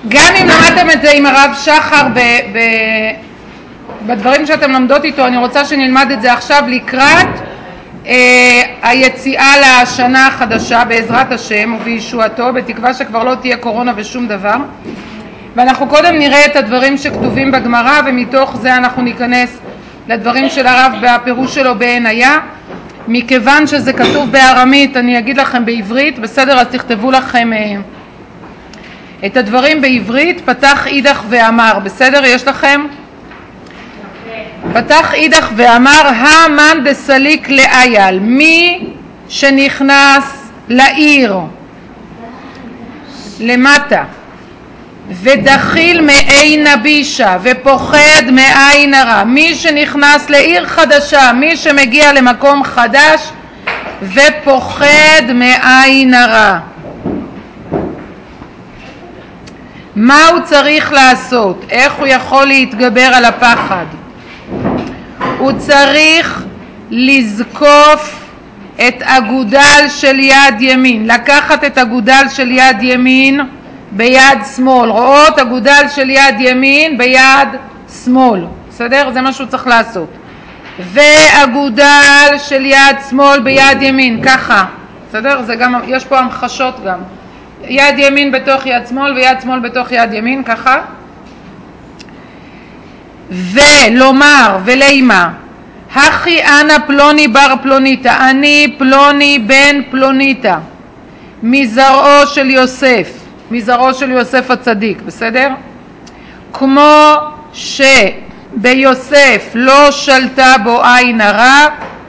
גם אם למדתם את זה עם הרב שחר בדברים שאתם למדות איתו, אני רוצה שנלמד את זה עכשיו לקראת היציאה לשנה החדשה בעזרת השם ובישועתו, בתקווה שכבר לא תהיה קורונה ושום דבר. ואנחנו קודם נראה את הדברים שכתובים בגמרא, ומתוך זה אנחנו ניכנס לדברים של הרב בפירוש שלו בעין היה. מכיוון שזה כתוב בארמית אני אגיד לכם בעברית, בסדר? אז תכתבו לכם את הדברים בעברית. פתח אידך ואמר, בסדר? יש לכם? פתח אידך ואמר המן דסליק לאייל, מי שנכנס לעיר למטה ודחיל מעין הבישה ופוחד מעין הרע, מי שנכנס לעיר חדשה, מי שמגיע למקום חדש ופוחד מעין הרע, מה הוא צריך לעשות? איך הוא יכול להתגבר על הפחד? הוא צריך לזקוף את אגודל של יד ימין, לקחת את אגודל של יד ימין ביד שמאל, רואות? אגודל של יד ימין ביד שמאל, בסדר? זה מה שהוא צריך לעשות. ואגודל של יד שמאל ביד ימין, ככה, בסדר? זה גם, יש פה המחשות גם. יד ימין בתוך יד שמאל ויד שמאל בתוך יד ימין, ככה. ולומר ולימה הכי אנא פלוני בר פלוניתה, אני פלוני בן פלוניתה, מזרעו של יוסף, מזרעו של יוסף הצדיק, בסדר? כמו שביוסף לא שלטה בו עין הרע,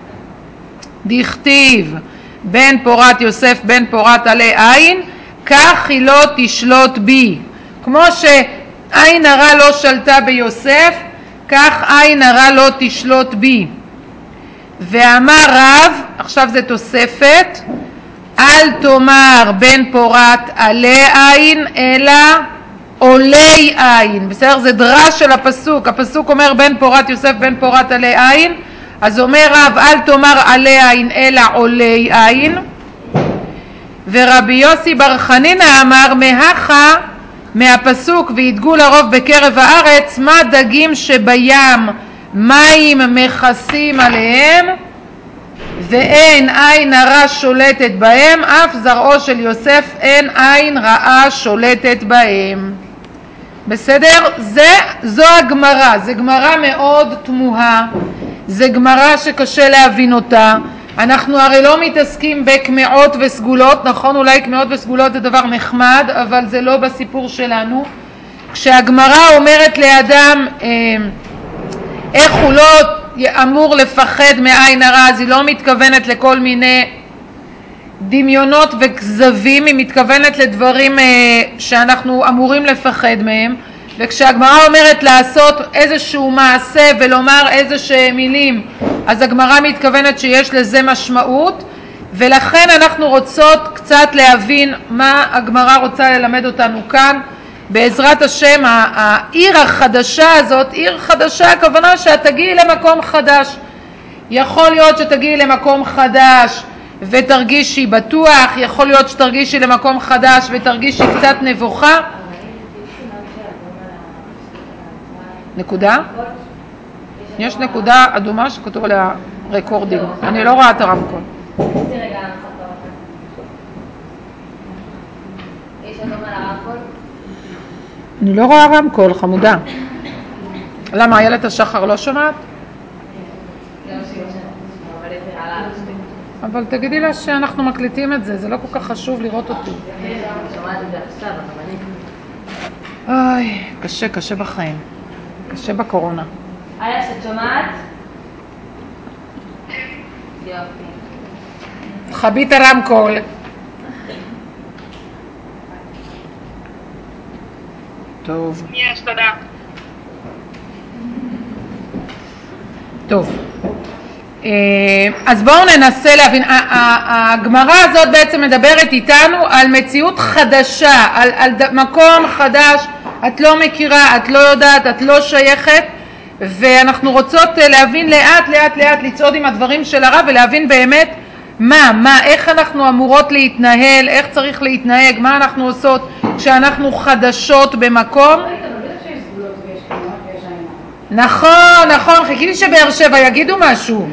דכתיב בן פורת יוסף בן פורת עלי עין, כך היא לא תשלוט בי. כמו שעין הרע לא שלטה ביוסף, כך עין הרע לא תשלוט בי. ואמר רב, עכשיו זה תוספת, אל תאמר בן פורת עלי עין אלא עולי עין, בסדר? זה דרש של הפסוק, הפסוק אומר בן פורת יוסף בן פורת עלי עין, אז אומר רב אל תאמר עלי עין אלא עולי עין. ורבי יוסי בר חנינא אמר מהכה, מהפסוק וידגו לרוב בקרב הארץ, מה דגים שבים מים מכסים עליהם ואין עין הרע שולטת בהם, אף זרעו של יוסף אין עין רעה שולטת בהם. בסדר? זו הגמרא, זה גמרא מאוד תמוהה, זה גמרא שקשה להבין אותה. אנחנו הרי לא מתעסקים בקמעות וסגולות, נכון? אולי קמעות וסגולות זה דבר נחמד, אבל זה לא בסיפור שלנו. כשהגמרא אומרת לאדם איך הוא לא אמור לפחד מעין הרע, אז היא לא מתכוונת לכל מיני דמיונות וכזבים, היא מתכוונת לדברים שאנחנו אמורים לפחד מהם. וכשהגמרא אומרת לעשות איזשהו מעשה ולומר איזשהם מילים, אז הגמרא מתכוונת שיש לזה משמעות, ולכן אנחנו רוצות קצת להבין מה הגמרא רוצה ללמד אותנו כאן. בעזרת השם העיר החדשה הזאת, עיר חדשה הכוונה שאת תגיעי למקום חדש. יכול להיות שתגיעי למקום חדש ותרגישי בטוח, יכול להיות שתרגישי למקום חדש ותרגישי קצת נבוכה. נקודה? יש נקודה אדומה שכתוב עליה רקורדינג, אני לא רואה את הרמקול. יש אדום על הרמקול? אני לא רואה רמקול, חמודה. למה, איילת השחר לא שומעת? אבל תגידי לה שאנחנו מקליטים את זה, זה לא כל כך חשוב לראות אותי. אוי, קשה, קשה בחיים. קשה בקורונה. איה, שאת שומעת? יופי. חבי את הרמקול. טוב. יש, תודה. טוב. אז בואו ננסה להבין. הגמרא הזאת בעצם מדברת איתנו על מציאות חדשה, על מקום חדש, את לא מכירה, את לא יודעת, את לא שייכת, ואנחנו רוצות להבין לאט לאט לאט, לצעוד עם הדברים של הרב ולהבין באמת איך אנחנו אמורות להתנהל, איך צריך להתנהג, מה אנחנו עושות כשאנחנו חדשות במקום. נכון, חיכיתי שבאר שבע יגידו משהו.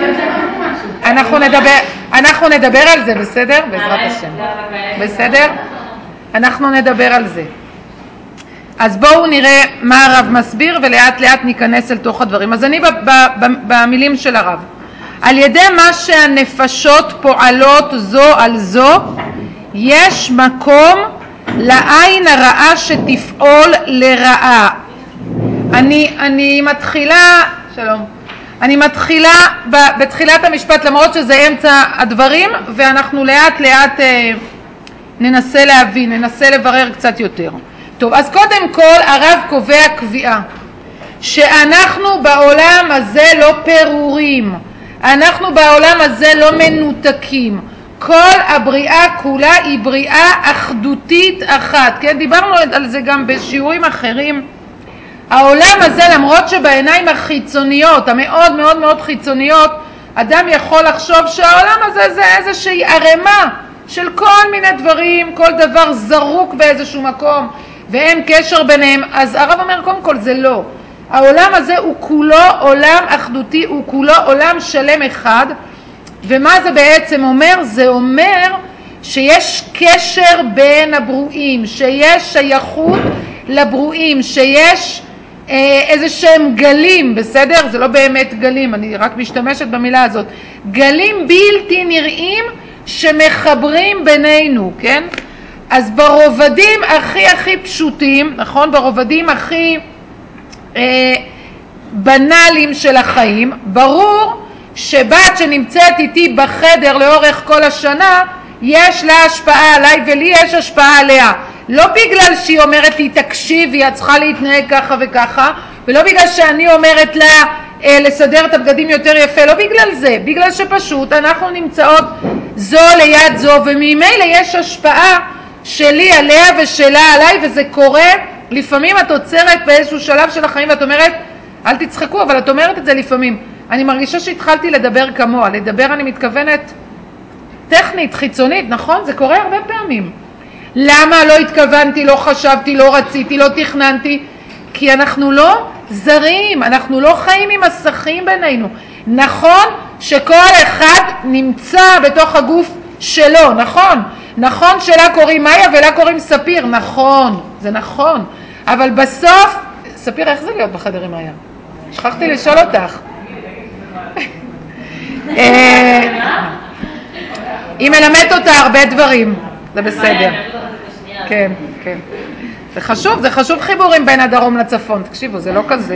אנחנו נדבר על זה, בסדר? בעזרת השם. בסדר? אנחנו נדבר על זה. אז בואו נראה מה הרב מסביר ולאט לאט ניכנס אל תוך הדברים. אז אני במילים של הרב. על ידי מה שהנפשות פועלות זו על זו, יש מקום לעין הרעה שתפעול לרעה. אני מתחילה, שלום, אני מתחילה בתחילת המשפט, למרות שזה אמצע הדברים, ואנחנו לאט לאט ננסה להבין, ננסה לברר קצת יותר. טוב, אז קודם כל הרב קובע קביעה, שאנחנו בעולם הזה לא פירורים, אנחנו בעולם הזה לא מנותקים, כל הבריאה כולה היא בריאה אחדותית אחת, כן? דיברנו על זה גם בשיעורים אחרים. העולם הזה, למרות שבעיניים החיצוניות, המאוד מאוד מאוד חיצוניות, אדם יכול לחשוב שהעולם הזה זה איזושהי ערימה של כל מיני דברים, כל דבר זרוק באיזשהו מקום ואין קשר ביניהם. אז הרב אומר קודם כל זה לא, העולם הזה הוא כולו עולם אחדותי, הוא כולו עולם שלם אחד. ומה זה בעצם אומר? זה אומר שיש קשר בין הברואים, שיש שייכות לברואים, שיש איזה שהם גלים, בסדר? זה לא באמת גלים, אני רק משתמשת במילה הזאת, גלים בלתי נראים שמחברים בינינו, כן? אז ברובדים הכי פשוטים, נכון? ברובדים הכי בנאליים של החיים, ברור שבת שנמצאת איתי בחדר לאורך כל השנה, יש לה השפעה עליי ולי יש השפעה עליה. לא בגלל שהיא אומרת לי תקשיבי, את צריכה להתנהג ככה וככה, ולא בגלל שאני אומרת לה לסדר את הבגדים יותר יפה, לא בגלל זה, בגלל שפשוט אנחנו נמצאות זו ליד זו, וממילא יש השפעה שלי עליה ושלה עליי, וזה קורה. לפעמים את עוצרת באיזשהו שלב של החיים ואת אומרת, אל תצחקו, אבל את אומרת את זה לפעמים, אני מרגישה שהתחלתי לדבר כמוה. לדבר אני מתכוונת טכנית, חיצונית, נכון? זה קורה הרבה פעמים. למה? לא התכוונתי, לא חשבתי, לא רציתי, לא תכננתי. כי אנחנו לא זרים, אנחנו לא חיים עם מסכים בינינו. נכון שכל אחד נמצא בתוך הגוף שלו, נכון? נכון שלה קוראים מאיה ולה קוראים ספיר, נכון, זה נכון. אבל בסוף, ספיר, איך זה להיות בחדר עם מאיה? שכחתי לשאול אותך. היא מלמדת אותה הרבה דברים, זה בסדר. כן. זה חשוב חיבורים בין הדרום לצפון, תקשיבו, זה לא כזה.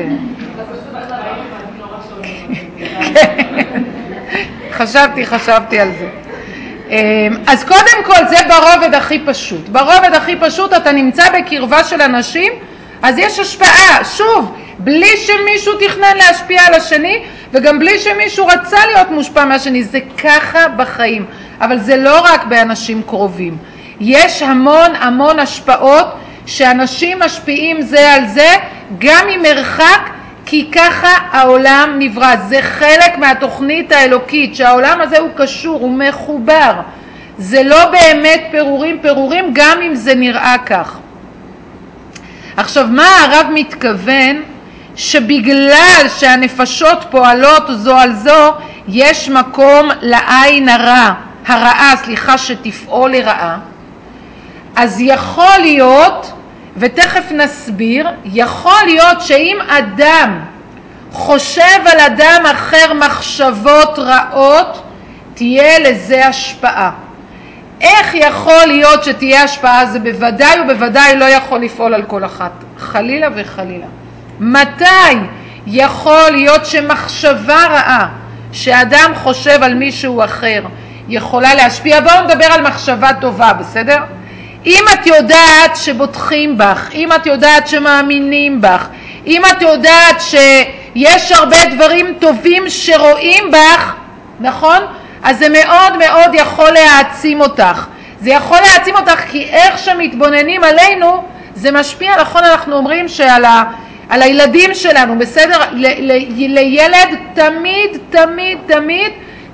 חשבתי על זה. אז קודם כל זה ברובד הכי פשוט. ברובד הכי פשוט אתה נמצא בקרבה של אנשים, אז יש השפעה, שוב, בלי שמישהו תכנן להשפיע על השני, וגם בלי שמישהו רצה להיות מושפע מהשני. זה ככה בחיים, אבל זה לא רק באנשים קרובים. יש המון השפעות שאנשים משפיעים זה על זה, גם ממרחק, כי ככה העולם נברא. זה חלק מהתוכנית האלוקית, שהעולם הזה הוא קשור, הוא מחובר. זה לא באמת פירורים, גם אם זה נראה כך. עכשיו, מה הרב מתכוון? שבגלל שהנפשות פועלות זו על זו, יש מקום לעין הרעה שתפעול לרעה. אז יכול להיות, ותכף נסביר, יכול להיות שאם אדם חושב על אדם אחר מחשבות רעות, תהיה לזה השפעה. איך יכול להיות שתהיה השפעה? זה בוודאי ובוודאי לא יכול לפעול על כל אחת, חלילה וחלילה. מתי יכול להיות שמחשבה רעה, שאדם חושב על מישהו אחר, יכולה להשפיע? בואו נדבר על מחשבה טובה, בסדר? אם את יודעת שבוטחים בך, אם את יודעת שמאמינים בך, אם את יודעת שיש הרבה דברים טובים שרואים בך, נכון? אז זה מאוד מאוד יכול להעצים אותך. זה יכול להעצים אותך כי איך שמתבוננים עלינו, זה משפיע. נכון, אנחנו אומרים שעל הילדים שלנו, בסדר? לילד תמיד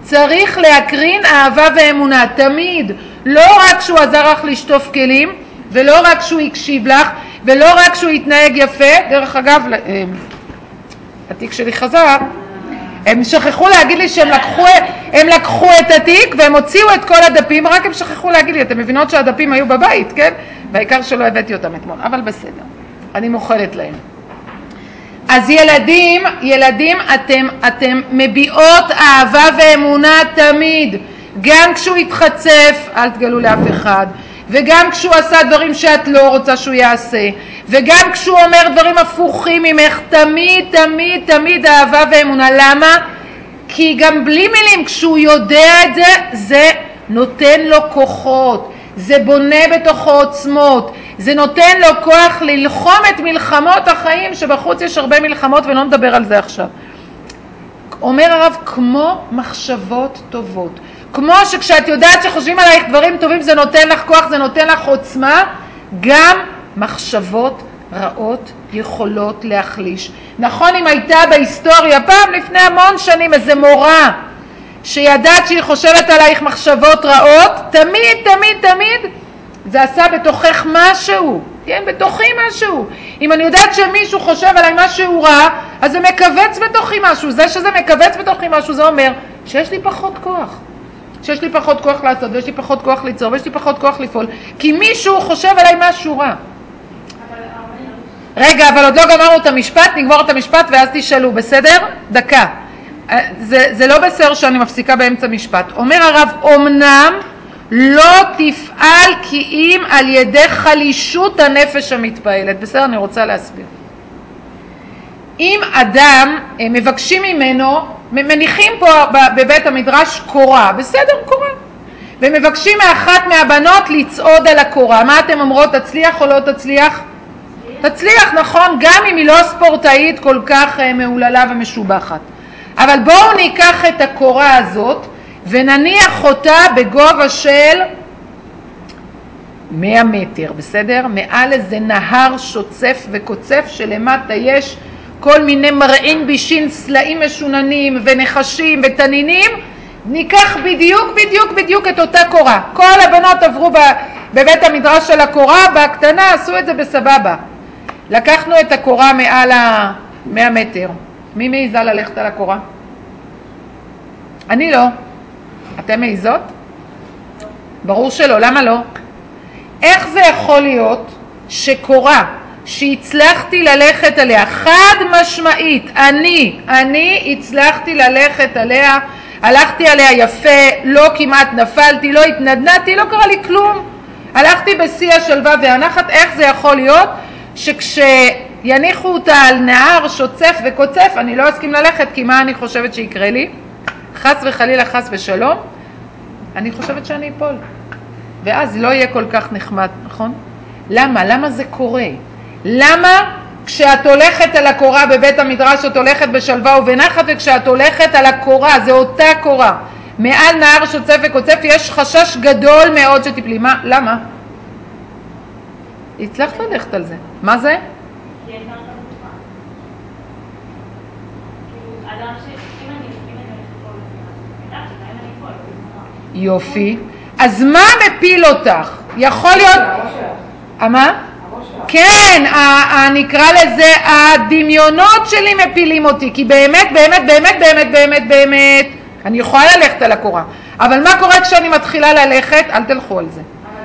צריך להקרין אהבה ואמונה, תמיד. לא רק שהוא עזר לך לשטוף כלים, ולא רק שהוא הקשיב לך, ולא רק שהוא התנהג יפה. דרך אגב, התיק שלי חזר, הם שכחו להגיד לי שהם לקחו את התיק והם הוציאו את כל הדפים, רק הם שכחו להגיד לי, אתם מבינות שהדפים היו בבית, כן? והעיקר שלא הבאתי אותם אתמול, אבל בסדר, אני מוכלת להם. אז ילדים, אתם מביעות אהבה ואמונה תמיד, גם כשהוא התחצף, אל תגלו לאף אחד, וגם כשהוא עשה דברים שאת לא רוצה שהוא יעשה, וגם כשהוא אומר דברים הפוכים ממך, תמיד אהבה ואמונה. למה? כי גם בלי מילים, כשהוא יודע את זה, זה נותן לו כוחות, זה בונה בתוכו עוצמות, זה נותן לו כוח ללחום את מלחמות החיים, שבחוץ יש הרבה מלחמות ולא נדבר על זה עכשיו. אומר הרב, כמו מחשבות טובות, כמו שכשאת יודעת שחושבים עלייך דברים טובים זה נותן לך כוח, זה נותן לך עוצמה, גם מחשבות רעות יכולות להחליש. נכון, אם הייתה בהיסטוריה פעם לפני המון שנים איזה מורה שידעת שהיא חושבת עלייך מחשבות רעות, תמיד זה עשה בתוכך משהו, כן, בתוכי משהו. אם אני יודעת שמישהו חושב עליי משהו רע, אז זה מקבץ בתוכי משהו. זה שזה מקבץ בתוכי משהו, זה אומר שיש לי פחות כוח. שיש לי פחות כוח לעשות, ויש לי פחות כוח ליצור, ויש לי פחות כוח לפעול, כי מישהו חושב עליי משהו רע. רגע, אבל עוד לא גמרנו את המשפט, נגמור את המשפט ואז תשאלו, בסדר? דקה. זה לא בסדר שאני מפסיקה באמצע משפט. אומר הרב, אמנם לא תפעל כי אם על ידי חלישות הנפש המתפעלת. בסדר, אני רוצה להסביר. אם אדם מבקשים ממנו, מניחים פה בבית המדרש קורה, בסדר, קורה. ומבקשים מאחת מהבנות לצעוד על הקורה. מה אתם אומרות, תצליח או לא תצליח? תצליח, נכון, גם אם היא לא ספורטאית כל כך מעוללה ומשובחת. אבל בואו ניקח את הקורה הזאת ונניח אותה בגובה של 100 מטר, בסדר? מעל איזה נהר שוצף וקוצף שלמטה יש כל מיני מרעין בישין, סלעים משוננים ונחשים ותנינים. ניקח בדיוק את אותה קורה. כל הבנות עברו בבית המדרש של הקורה, בקטנה עשו את זה בסבבה. לקחנו את הקורה מעל 100 מטר. מי מעיזה ללכת על הקורה? אני לא. אתם מעיזות? ברור שלא. למה לא? איך זה יכול להיות שקורה שהצלחתי ללכת עליה חד משמעית, אני הצלחתי ללכת עליה, הלכתי עליה יפה, לא כמעט נפלתי, לא התנדנדתי, לא קרה לי כלום, הלכתי בשיא השלווה והנחת. איך זה יכול להיות שכשיניחו אותה על נהר שוצף וקוצף אני לא אסכים ללכת? כי מה אני חושבת שיקרה לי? חס וחלילה, חס ושלום, אני חושבת שאני אפול, ואז לא יהיה כל כך נחמד, נכון? למה זה קורה? למה כשאת הולכת על הקורה בבית המדרש את הולכת בשלווה ובנחת, וכשאת הולכת על הקורה, זה אותה קורה, מעל נהר שוצף וקוצף, יש חשש גדול מאוד שתפלי? מה? למה? הצלחת ללכת על זה. מה זה? יופי. אז מה מפיל אותך? יכול להיות... מה? כן, נקרא לזה הדמיונות שלי מפילים אותי, כי באמת אני יכולה ללכת על הקורה, אבל מה קורה כשאני מתחילה ללכת? אל תלכו על זה.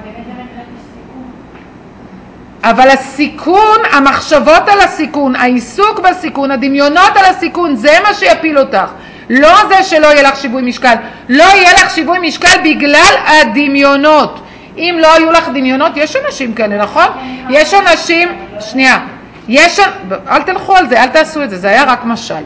אבל הסיכון, המחשבות על הסיכון, העיסוק בסיכון, הדמיונות על הסיכון, זה מה שיפיל אותך. לא זה שלא יהיה לך שיווי משקל. לא יהיה לך שיווי משקל בגלל הדמיונות. אם לא היו לך דמיונות, יש אנשים כאלה, נכון? יש אנשים, שנייה, אל תלכו על זה, אל תעשו את זה, זה היה רק משל.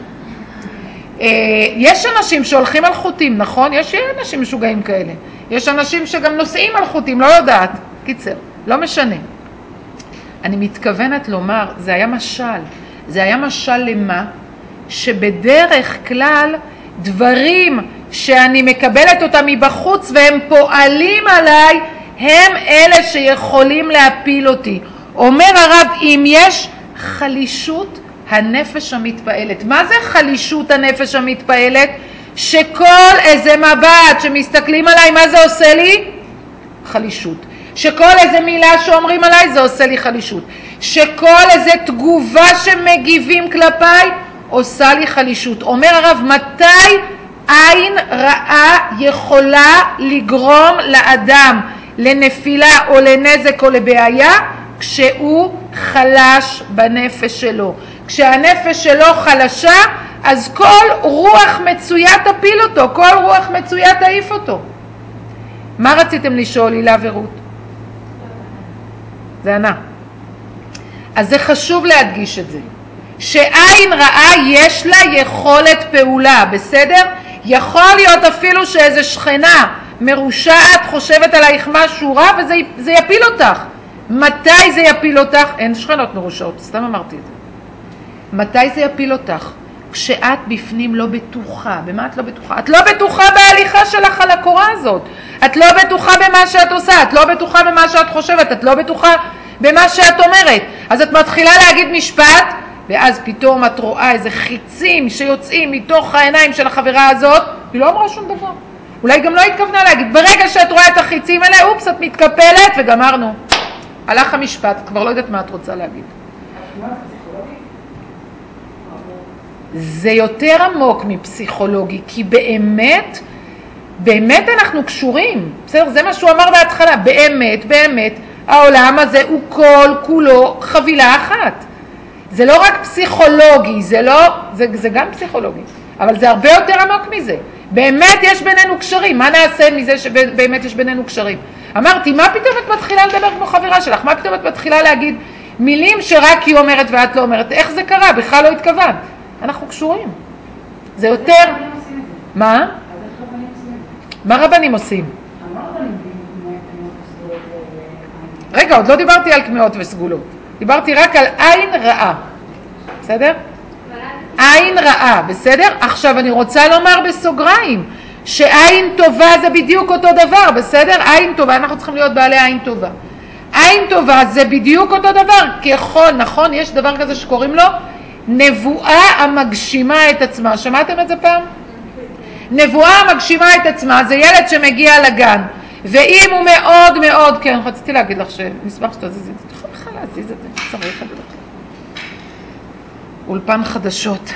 יש אנשים שהולכים על חוטים, נכון? יש אנשים משוגעים כאלה. יש אנשים שגם נוסעים על חוטים, לא יודעת. קיצר, לא משנה. אני מתכוונת לומר, זה היה משל. זה היה משל למה? שבדרך כלל דברים שאני מקבלת אותם מבחוץ והם פועלים עליי, הם אלה שיכולים להפיל אותי. אומר הרב, אם יש חלישות הנפש המתפעלת. מה זה חלישות הנפש המתפעלת? שכל איזה מבט שמסתכלים עליי, מה זה עושה לי? חלישות. שכל איזה מילה שאומרים עליי זה עושה לי חלישות. שכל איזה תגובה שמגיבים כלפיי עושה לי חלישות. אומר הרב, מתי עין רעה יכולה לגרום לאדם לנפילה או לנזק או לבעיה? כשהוא חלש בנפש שלו. כשהנפש שלו חלשה, אז כל רוח מצויה תפיל אותו, כל רוח מצויה תעיף אותו. מה רציתם לשאול, הילה ורות? זה ענה. אז זה חשוב להדגיש את זה. שעין רעה יש לה יכולת פעולה, בסדר? יכול להיות אפילו שאיזו שכנה מרושעת חושבת עלייך משהו רע וזה יפיל אותך. מתי זה יפיל אותך? אין שכנות מרושעות, סתם אמרתי את זה. מתי זה יפיל אותך? כשאת בפנים לא בטוחה. במה את לא בטוחה? את לא בטוחה בהליכה שלך על הקורה הזאת. את לא בטוחה במה שאת עושה, את לא בטוחה במה שאת חושבת, את לא בטוחה במה שאת אומרת. אז את מתחילה להגיד משפט, ואז פתאום את רואה איזה חיצים שיוצאים מתוך העיניים של החברה הזאת, היא לא אמרה שום דבר. אולי גם לא התכוונה להגיד. ברגע שאת רואה את החיצים האלה, אופס, את מתקפלת וגמרנו. הלך המשפט, כבר לא יודעת מה את רוצה להגיד. זה יותר עמוק מפסיכולוגי, כי באמת אנחנו קשורים. בסדר? זה מה שהוא אמר בהתחלה. באמת, העולם הזה הוא כל כולו חבילה אחת. זה לא רק פסיכולוגי, זה גם פסיכולוגי, אבל זה הרבה יותר עמוק מזה. באמת יש בינינו קשרים. מה נעשה מזה שבאמת יש בינינו קשרים? אמרתי, מה פתאום את מתחילה לדבר כמו חברה שלך? מה פתאום את מתחילה להגיד מילים שרק היא אומרת ואת לא אומרת? איך זה קרה? בכלל לא התכוונת. אנחנו קשורים. זה יותר... מה? מה רבנים עושים? רגע, עוד לא דיברתי על קמעות וסגולות. דיברתי רק על עין רעה. בסדר? עין רעה, בסדר? עכשיו אני רוצה לומר בסוגריים, שעין טובה זה בדיוק אותו דבר, בסדר? עין טובה, אנחנו צריכים להיות בעלי עין טובה. עין טובה זה בדיוק אותו דבר, ככל, נכון? יש דבר כזה שקוראים לו נבואה המגשימה את עצמה. שמעתם את זה פעם? נבואה המגשימה את עצמה זה ילד שמגיע לגן, ואם הוא מאוד מאוד, כן, רציתי להגיד לך שנשמח שתזיז את זה, אתה יכול בכלל להזיז את זה, צריך את זה בכלל. אולפן חדשות.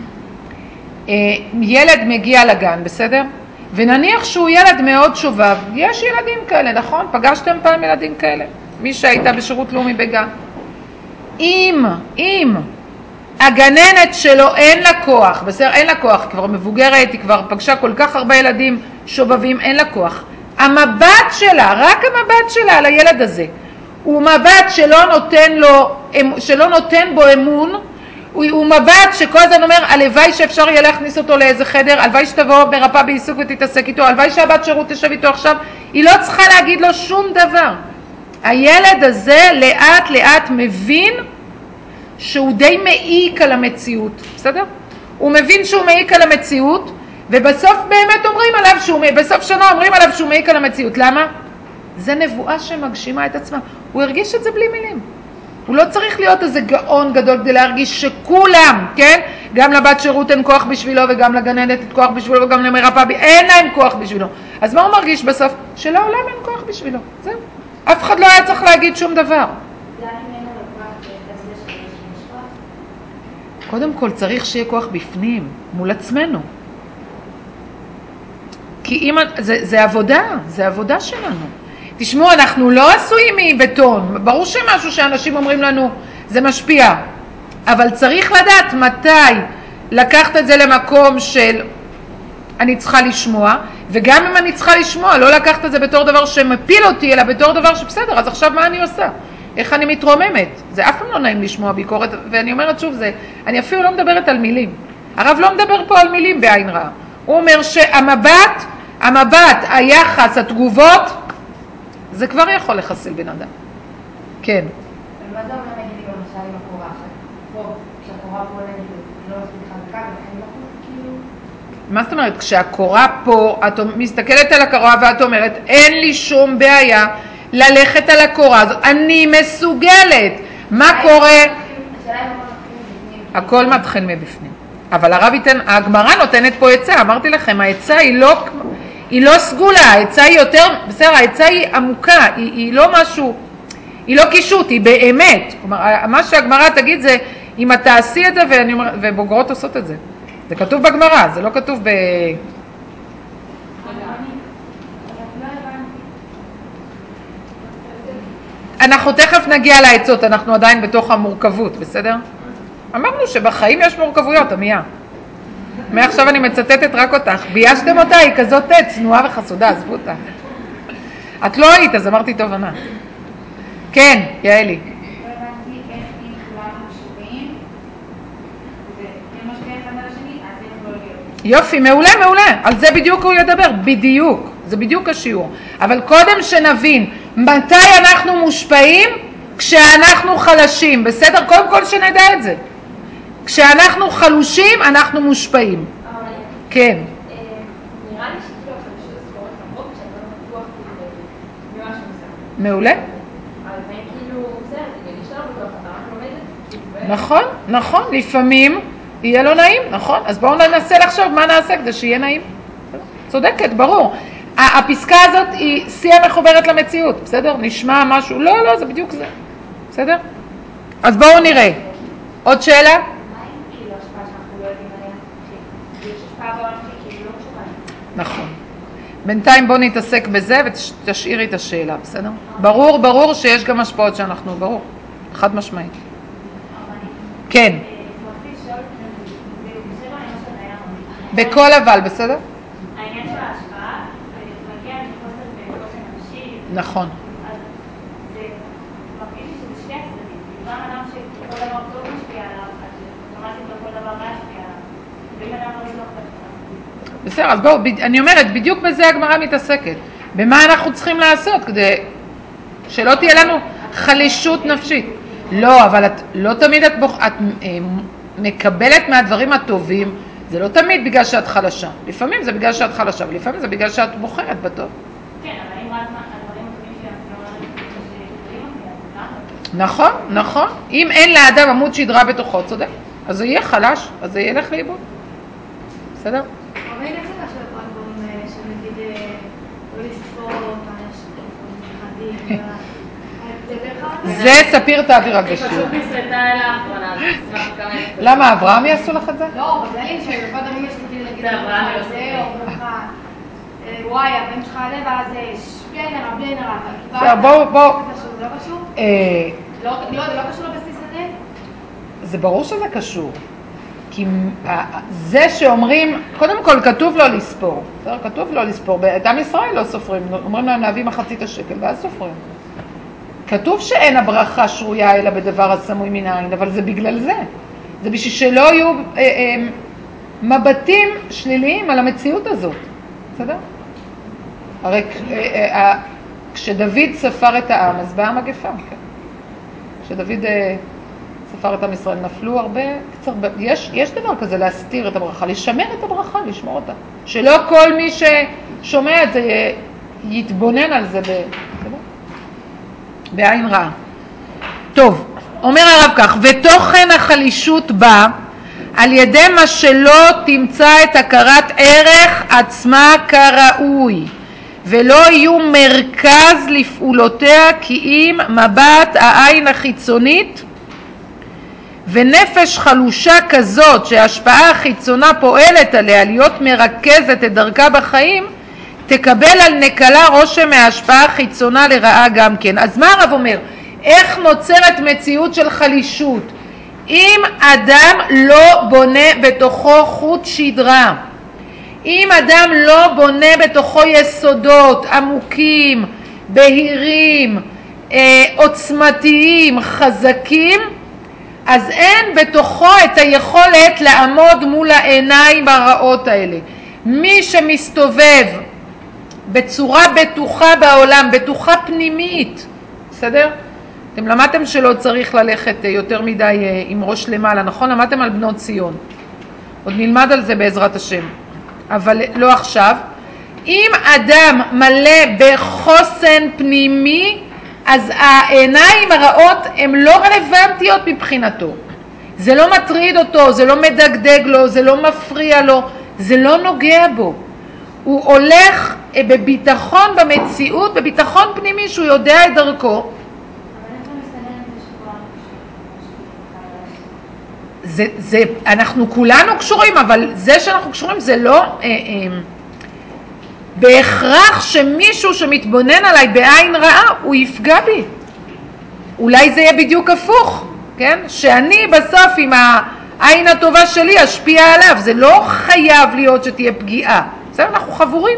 ילד מגיע לגן, בסדר? ונניח שהוא ילד מאוד שובב, יש ילדים כאלה, נכון? פגשתם פעם ילדים כאלה? מי שהייתה בשירות לאומי בגן. אם הגננת שלו אין לה כוח, בסדר? אין לה כוח, כבר מבוגרת, היא כבר פגשה כל כך הרבה ילדים שובבים, אין לה כוח. המבט שלה, רק המבט שלה על הילד הזה, הוא מבט שלא נותן בו אמון, הוא מבט שכל הזמן אומר, הלוואי שאפשר יהיה להכניס אותו לאיזה חדר, הלוואי שתבוא מרפאה בעיסוק ותתעסק איתו, הלוואי שהבת שירות תשב איתו עכשיו, היא לא צריכה להגיד לו שום דבר. הילד הזה לאט לאט מבין שהוא די מעיק על המציאות, בסדר? הוא מבין שהוא מעיק על המציאות, ובסוף באמת אומרים עליו בסוף שנה אומרים עליו שהוא מעיק על המציאות. למה? זה נבואה שמגשימה את עצמה. הוא הרגיש את זה בלי מילים. הוא לא צריך להיות איזה גאון גדול כדי להרגיש שכולם, כן? גם לבת שירות אין כוח בשבילו, וגם לגננת אין כוח בשבילו, וגם למרפאה אין להם כוח בשבילו. אז מה הוא מרגיש בסוף? שלעולם אין כוח בשבילו. זהו. אף אחד לא היה צריך להגיד שום דבר. קודם כל צריך שיהיה כוח בפנים, מול עצמנו. כי אם, זה עבודה שלנו. תשמעו, אנחנו לא עשויים מבטון. ברור שמשהו שאנשים אומרים לנו, זה משפיע. אבל צריך לדעת מתי לקחת את זה למקום של אני צריכה לשמוע, וגם אם אני צריכה לשמוע, לא לקחת את זה בתור דבר שמפיל אותי, אלא בתור דבר שבסדר, אז עכשיו מה אני עושה? איך אני מתרוממת? זה אף פעם לא נעים לשמוע ביקורת, ואני אומרת שוב, אני אפילו לא מדברת על מילים. הרב לא מדבר פה על מילים בעין רעה. הוא אומר שהמבט, היחס, התגובות, זה כבר יכול לחסל בן אדם. כן. מה זה אומר נגיד לי במשל עם הקורה? כשהקורה פה לא מספיק חזקה, ולכן לא כאילו... מה זאת אומרת? כשהקורה פה, את מסתכלת על הקורה ואת אומרת, אין לי שום בעיה ללכת על הקורה הזאת. אני מסוגלת. מה קורה? הכל מתחיל מבפנים. אבל הרב ייתן, הגמרא נותנת פה עצה, אמרתי לכם, העצה היא לא סגולה, העצה היא יותר, בסדר, העצה היא עמוקה, היא לא משהו, היא לא קישוט, היא באמת. כלומר, מה שהגמרא תגיד זה, אם את תעשי את זה, ובוגרות עושות את זה. זה כתוב בגמרא, זה לא כתוב ב... אנחנו תכף נגיע לעצות, אנחנו עדיין בתוך המורכבות, בסדר? אמרנו שבחיים יש מורכבויות, עמיה. מעכשיו אני מצטטת רק אותך. ביישתם אותה, היא כזאת צנועה וחסודה, עזבו אותה. את לא היית, אז אמרתי טוב, ענה. כן, יעלי. לא הבנתי איך אם כולנו קשורים, ואם משפיע אחד על השני, אז איך לא להיות. יופי, מעולה, מעולה. על זה בדיוק הוא ידבר, בדיוק. זה בדיוק השיעור. אבל קודם שנבין, מתי אנחנו מושפעים? כשאנחנו חלשים. בסדר? קודם כל שנדע את זה. כשאנחנו חלושים, אנחנו מושפעים. כן. נראה לי שכאילו החדשות ספורת למרות כשאתה לא בטוח ממה שמוסר. מעולה. אבל לפעמים כאילו, בסדר, אני נשאר בטוח, אתה רק לומדת. נכון, נכון. לפעמים יהיה לא נעים, נכון? אז בואו ננסה לחשוב מה נעשה כדי שיהיה נעים. צודקת, ברור. הפסקה הזאת היא שיאה מחוברת למציאות, בסדר? נשמע משהו, לא, זה בדיוק זה. בסדר? אז בואו נראה. עוד שאלה? מה אם כאילו השפעה שאנחנו לא יודעים עליה? יש השפעה בעולם שכאילו לא קשורה. נכון. בינתיים בואו נתעסק בזה ותשאירי את השאלה, בסדר? ברור שיש גם השפעות שאנחנו, ברור. חד משמעית. כן. בכל אבל, בסדר? העניין של ההשפעה, מגיע מחוסר בכושר נפשי. נכון. אז זה מרגיש לי שזה שתי הצדדים. גם אדם שכל דבר טוב משפיע עליו, אז אוטומטית לא כל דבר רע ישפיע עליו. ואם אדם לא ישלח את בסדר, אז בואו, אני אומרת, בדיוק בזה הגמרא מתעסקת. במה אנחנו צריכים לעשות כדי שלא תהיה לנו חלישות נפשית. לא, אבל את לא תמיד את מקבלת מהדברים הטובים, זה לא תמיד בגלל שאת חלשה. לפעמים זה בגלל שאת חלשה, ולפעמים זה בגלל שאת בוחרת בטוב. כן, אבל אם רק הדברים הטובים שאנחנו לא נכון, נכון. אם אין לאדם עמוד שדרה בתוכו, צודק. אז הוא יהיה חלש, אז זה ילך לאיבוד. בסדר? אבל אין איזה קשה לכל הדברים האלה, שנגיד לא לספור אנשים נכדים, זה ספיר תעביר על זה שיעור. פשוט נסרטה אל האחרונה, אז נשמח כמה... למה, אברהם יעשו לך את זה? לא, אבל זה לי שבכל דברים יש לי להגיד זה אברהם לך, זה או ברכה, וואי, הבן שלך עלה ואז בלי נראה, בואו. זה לא קשור? זה לא קשור לבסיס הזה? זה ברור שזה קשור. כי זה שאומרים, קודם כל כתוב לא לספור. כתוב לא לספור, בעם ישראל לא סופרים, אומרים להם להביא מחצית השקל ואז סופרים. כתוב שאין הברכה שרויה אלא בדבר הסמוי מן העין, אבל זה בגלל זה. זה בשביל שלא יהיו מבטים שליליים על המציאות הזאת. בסדר? הרי כשדוד ספר את העם, אז באה מגפה. כן? כשדוד ספר את עם ישראל, נפלו הרבה קצר. יש דבר כזה להסתיר את הברכה, לשמר את הברכה, לשמור אותה. שלא כל מי ששומע את זה יתבונן על זה בעין רעה. טוב, אומר הרב כך, ותוכן החלישות בא על ידי מה שלא תמצא את הכרת ערך עצמה כראוי, ולא יהיו מרכז לפעולותיה כי אם מבט העין החיצונית, ונפש חלושה כזאת שההשפעה החיצונה פועלת עליה להיות מרכזת את דרכה בחיים, תקבל על נקלה רושם מההשפעה החיצונה לרעה גם כן. אז מה הרב אומר? איך נוצרת מציאות של חלישות? אם אדם לא בונה בתוכו חוט שדרה, אם אדם לא בונה בתוכו יסודות עמוקים, בהירים, עוצמתיים, חזקים, אז אין בתוכו את היכולת לעמוד מול העיניים הרעות האלה. מי שמסתובב בצורה בטוחה בעולם, בטוחה פנימית, בסדר? אתם למדתם שלא צריך ללכת יותר מדי עם ראש למעלה, נכון? למדתם על בנות ציון. עוד נלמד על זה בעזרת השם, אבל לא עכשיו. אם אדם מלא בחוסן פנימי, אז העיניים הרעות הן לא רלוונטיות מבחינתו. זה לא מטריד אותו, זה לא מדגדג לו, זה לא מפריע לו, זה לא נוגע בו. הוא הולך בביטחון במציאות, בביטחון פנימי שהוא יודע את דרכו. אבל איך זה מסתדר עם זה אנחנו כולנו קשורים, אבל זה שאנחנו קשורים זה לא בהכרח שמישהו שמתבונן עליי בעין רעה הוא יפגע בי. אולי זה יהיה בדיוק הפוך, כן? שאני בסוף עם העין הטובה שלי אשפיע עליו. זה לא חייב להיות שתהיה פגיעה. בסדר, אנחנו חבורים.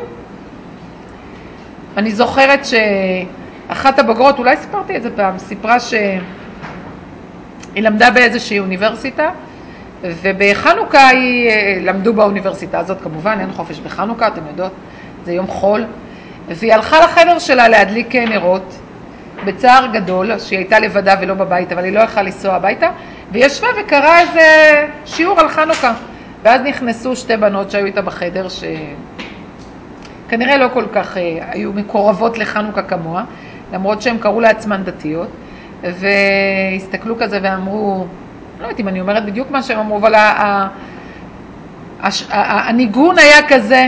אני זוכרת שאחת הבוגרות, אולי סיפרתי את זה פעם, סיפרה שהיא למדה באיזושהי אוניברסיטה, ובחנוכה היא למדו באוניברסיטה הזאת, כמובן, אין חופש בחנוכה, אתם יודעות, זה יום חול, והיא הלכה לחדר שלה להדליק נרות, בצער גדול, שהיא הייתה לבדה ולא בבית, אבל היא לא יכלה לנסוע הביתה, וישבה וקראה איזה שיעור על חנוכה. ואז נכנסו שתי בנות שהיו איתה בחדר, שכנראה לא כל כך היו מקורבות לחנוכה כמוה, למרות שהם קראו לעצמן דתיות, והסתכלו כזה ואמרו, לא יודעת אם אני אומרת בדיוק מה שהם אמרו, אבל הניגון היה כזה,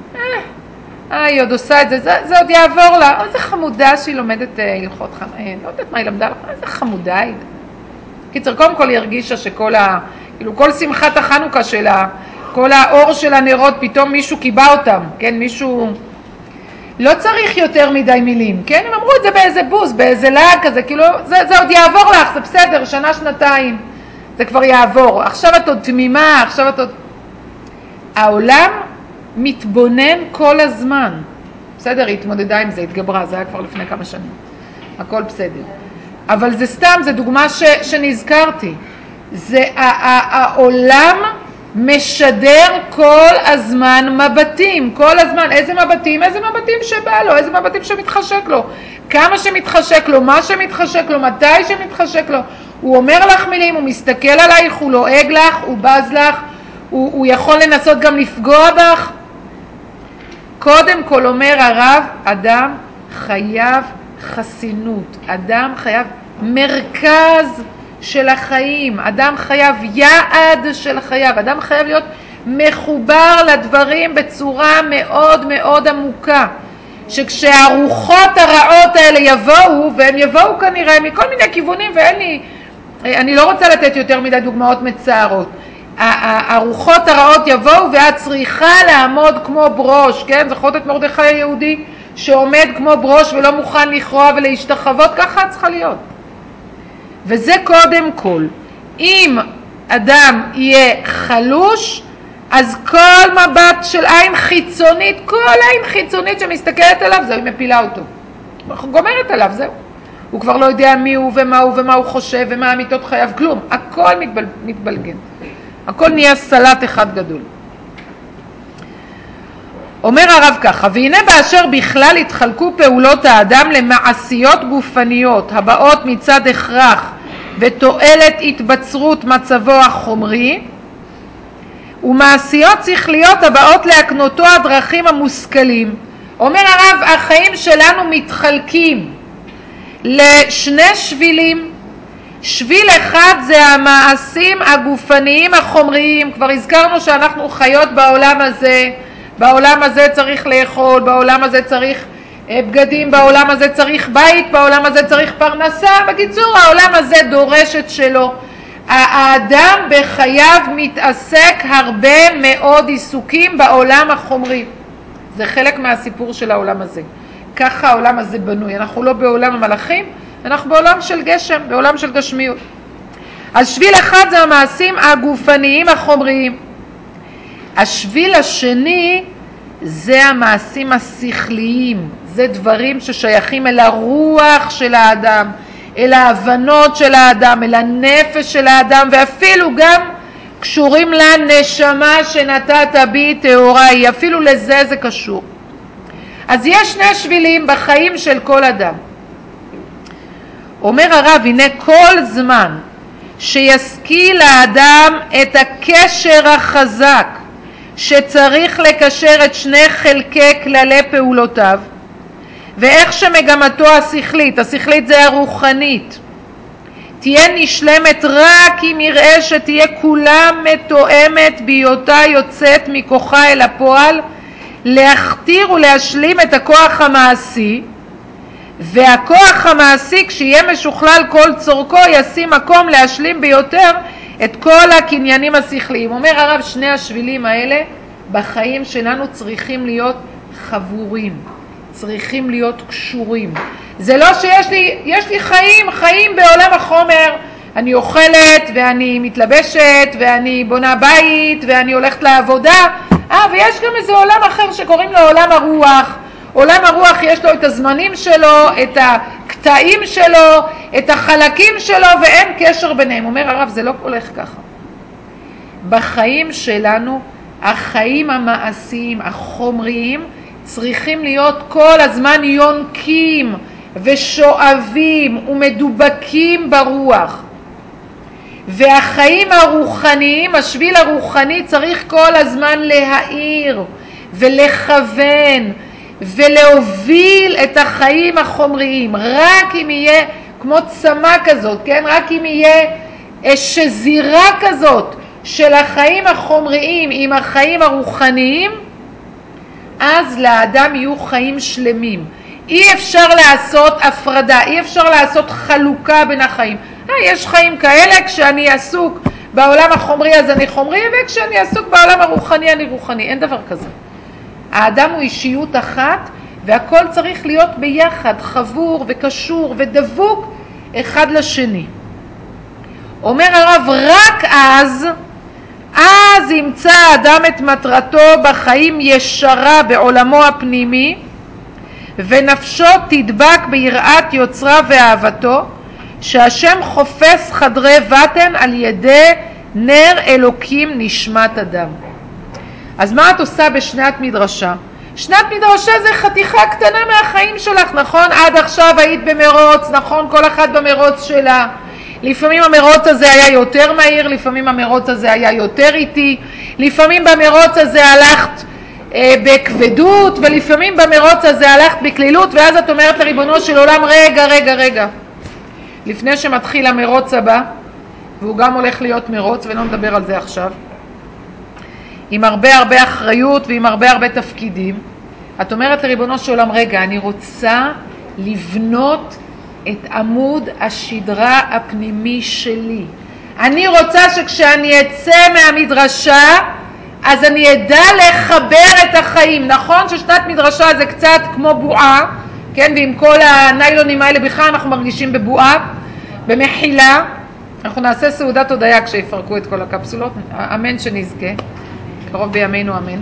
היא עוד עושה את זה, זה עוד יעבור לה, איזה חמודה שהיא לומדת הלכות חנוכה, לא יודעת מה היא למדה לך, איזה חמודה היא. קיצר, קודם כל היא הרגישה שכל כל שמחת החנוכה שלה, כל האור של הנרות, פתאום מישהו קיבע אותם, כן, מישהו, לא צריך יותר מדי מילים, כן, הם אמרו את זה באיזה בוז, באיזה לעג כזה, כאילו, זה עוד יעבור לך, זה בסדר, שנה, שנתיים, זה כבר יעבור, עכשיו את עוד תמימה, עכשיו את עוד, העולם מתבונן כל הזמן, בסדר, היא התמודדה עם זה, התגברה, זה היה כבר לפני כמה שנים, הכל בסדר, אבל זה סתם, זה דוגמה שנזכרתי, זה העולם משדר כל הזמן מבטים, כל הזמן, איזה מבטים? איזה מבטים שבא לו, איזה מבטים שמתחשק לו, כמה שמתחשק לו, מה שמתחשק לו, מתי שמתחשק לו, הוא אומר לך מילים, הוא מסתכל עלייך, הוא לועג לך, הוא בז לך, הוא יכול לנסות גם לפגוע בך. קודם כל אומר הרב, אדם חייב חסינות, אדם חייב מרכז של החיים, אדם חייב יעד של חייו, אדם חייב להיות מחובר לדברים בצורה מאוד מאוד עמוקה, שכשהרוחות הרעות האלה יבואו, והם יבואו כנראה מכל מיני כיוונים, אני לא רוצה לתת יותר מדי דוגמאות מצערות, הרוחות הרעות יבואו ואת צריכה לעמוד כמו ברוש, כן? זוכרות את מרדכי היהודי שעומד כמו ברוש ולא מוכן לכרוע ולהשתחוות, ככה את צריכה להיות. וזה קודם כל, אם אדם יהיה חלוש, אז כל מבט של עין חיצונית, כל עין חיצונית שמסתכלת עליו, זהו, היא מפילה אותו. גומרת עליו, זהו. הוא כבר לא יודע מי הוא ומה הוא חושב ומה אמיתות חייו, כלום. הכל מתבלגן. הכל נהיה סלט אחד גדול. אומר הרב ככה, והנה באשר בכלל התחלקו פעולות האדם למעשיות גופניות, הבאות מצד הכרח ותועלת התבצרות מצבו החומרי, ומעשיות שכליות הבאות להקנותו הדרכים המושכלים. אומר הרב, החיים שלנו מתחלקים לשני שבילים. שביל אחד זה המעשים הגופניים החומריים, כבר הזכרנו שאנחנו חיות בעולם הזה, בעולם הזה צריך לאכול, בעולם הזה צריך בגדים, בעולם הזה צריך בית, בעולם הזה צריך פרנסה, בקיצור העולם הזה דורש את שלו. האדם בחייו מתעסק הרבה מאוד עיסוקים בעולם החומרי, זה חלק מהסיפור של העולם הזה, ככה העולם הזה בנוי, אנחנו לא בעולם המלאכים, אנחנו בעולם של גשם, בעולם של גשמיות. אז שביל אחד זה המעשים הגופניים החומריים. השביל השני זה המעשים השכליים, זה דברים ששייכים אל הרוח של האדם, אל ההבנות של האדם, אל הנפש של האדם, ואפילו גם קשורים לנשמה שנתת בי טהוריי, אפילו לזה זה קשור. אז יש שני שבילים בחיים של כל אדם. אומר הרב, הנה כל זמן שישכיל האדם את הקשר החזק שצריך לקשר את שני חלקי כללי פעולותיו, ואיך שמגמתו השכלית, השכלית זה הרוחנית, תהיה נשלמת רק אם יראה שתהיה כולה מתואמת בהיותה יוצאת מכוחה אל הפועל, להכתיר ולהשלים את הכוח המעשי, והכוח המעשי כשיהיה משוכלל כל צורכו ישים מקום להשלים ביותר את כל הקניינים השכליים. אומר הרב, שני השבילים האלה בחיים שלנו צריכים להיות חבורים, צריכים להיות קשורים. זה לא שיש לי חיים בעולם החומר, אני אוכלת ואני מתלבשת ואני בונה בית ואני הולכת לעבודה, ויש גם איזה עולם אחר שקוראים לו עולם הרוח. עולם הרוח יש לו את הזמנים שלו, את הקטעים שלו, את החלקים שלו, ואין קשר ביניהם. אומר הרב, זה לא הולך ככה. בחיים שלנו, החיים המעשיים, החומריים, צריכים להיות כל הזמן יונקים ושואבים ומדובקים ברוח. והחיים הרוחניים, השביל הרוחני צריך כל הזמן להאיר ולכוון ולהוביל את החיים החומריים. רק אם יהיה כמו צמה כזאת, כן? רק אם יהיה שזירה כזאת של החיים החומריים עם החיים הרוחניים, אז לאדם יהיו חיים שלמים. אי אפשר לעשות הפרדה, אי אפשר לעשות חלוקה בין החיים. יש חיים כאלה, כשאני עסוק בעולם החומרי אז אני חומרי, וכשאני עסוק בעולם הרוחני אני רוחני. אין דבר כזה. האדם הוא אישיות אחת, והכל צריך להיות ביחד, חבור וקשור ודבוק אחד לשני. אומר הרב, רק אז ימצא האדם את מטרתו בחיים ישרה בעולמו הפנימי, ונפשו תדבק ביראת יוצרה ואהבתו, שהשם חופש חדרי בטן על ידי נר אלוקים נשמת אדם. אז מה את עושה בשנת מדרשה? שנת מדרשה זה חתיכה קטנה מהחיים שלך, נכון? עד עכשיו היית במרוץ, נכון? כל אחת במרוץ שלה. לפעמים המרוץ הזה היה יותר מהיר, לפעמים המרוץ הזה היה יותר איטי, לפעמים במרוץ הזה הלכת בכבדות, ולפעמים במרוץ הזה הלכת בכלילות, ואז את אומרת לריבונו של עולם, רגע, לפני שמתחיל המרוץ הבא, והוא גם הולך להיות מרוץ, ולא נדבר על זה עכשיו, עם הרבה אחריות ועם הרבה תפקידים, את אומרת לריבונו של עולם, רגע, אני רוצה לבנות את עמוד השדרה הפנימי שלי. אני רוצה שכשאני אצא מהמדרשה, אז אני אדע לחבר את החיים. נכון ששנת מדרשה זה קצת כמו בועה, כן? ועם כל הניילונים האלה בכלל אנחנו מרגישים בבועה, במחילה. אנחנו נעשה סעודת הודיה כשיפרקו את כל הקפסולות, אמן שנזכה, קרוב בימינו אמן.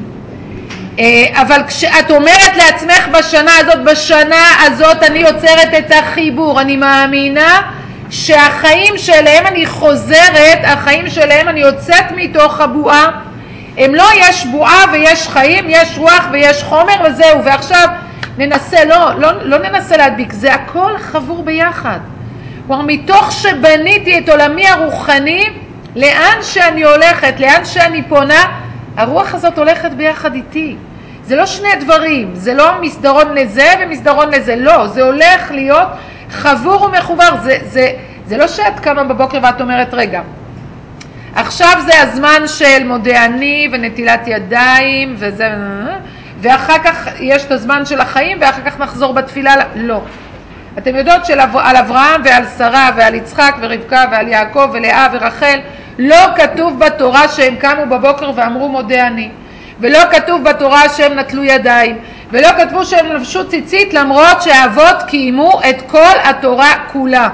אבל כשאת אומרת לעצמך בשנה הזאת אני יוצרת את החיבור, אני מאמינה שהחיים שלהם אני חוזרת, החיים שלהם אני יוצאת מתוך הבועה, הם לא יש בועה ויש חיים, יש רוח ויש חומר וזהו, ועכשיו ננסה, לא ננסה להדביק, זה הכל חבור ביחד. כלומר, מתוך שבניתי את עולמי הרוחני, לאן שאני הולכת, לאן שאני פונה, הרוח הזאת הולכת ביחד איתי. זה לא שני דברים, זה לא מסדרון לזה ומסדרון לזה, לא, זה הולך להיות חבור ומחובר. זה לא שאת קמה בבוקר ואת אומרת, רגע, עכשיו זה הזמן של מודה אני ונטילת ידיים וזה, ואחר כך יש את הזמן של החיים ואחר כך נחזור בתפילה, לא. אתם יודעות שעל אברהם ועל שרה ועל יצחק ורבקה ועל יעקב ולאה ורחל לא כתוב בתורה שהם קמו בבוקר ואמרו מודה אני, ולא כתוב בתורה שהם נטלו ידיים, ולא כתבו שהם לבשו ציצית, למרות שהאבות קיימו את כל התורה כולה.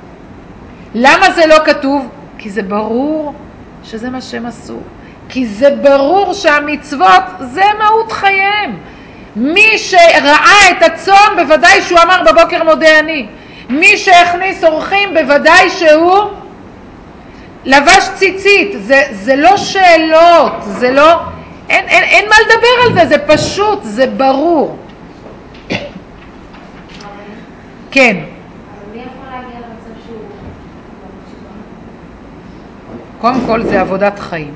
למה זה לא כתוב? כי זה ברור שזה מה שהם עשו, כי זה ברור שהמצוות זה מהות חייהם. מי שראה את הצום בוודאי שהוא אמר בבוקר מודה אני, מי שהכניס אורחים בוודאי שהוא לבש ציצית. זה לא שאלות, זה לא, אין מה לדבר על זה, זה פשוט, זה ברור. כן. מי יכול להגיע למצב שהוא... קודם כל זה עבודת חיים.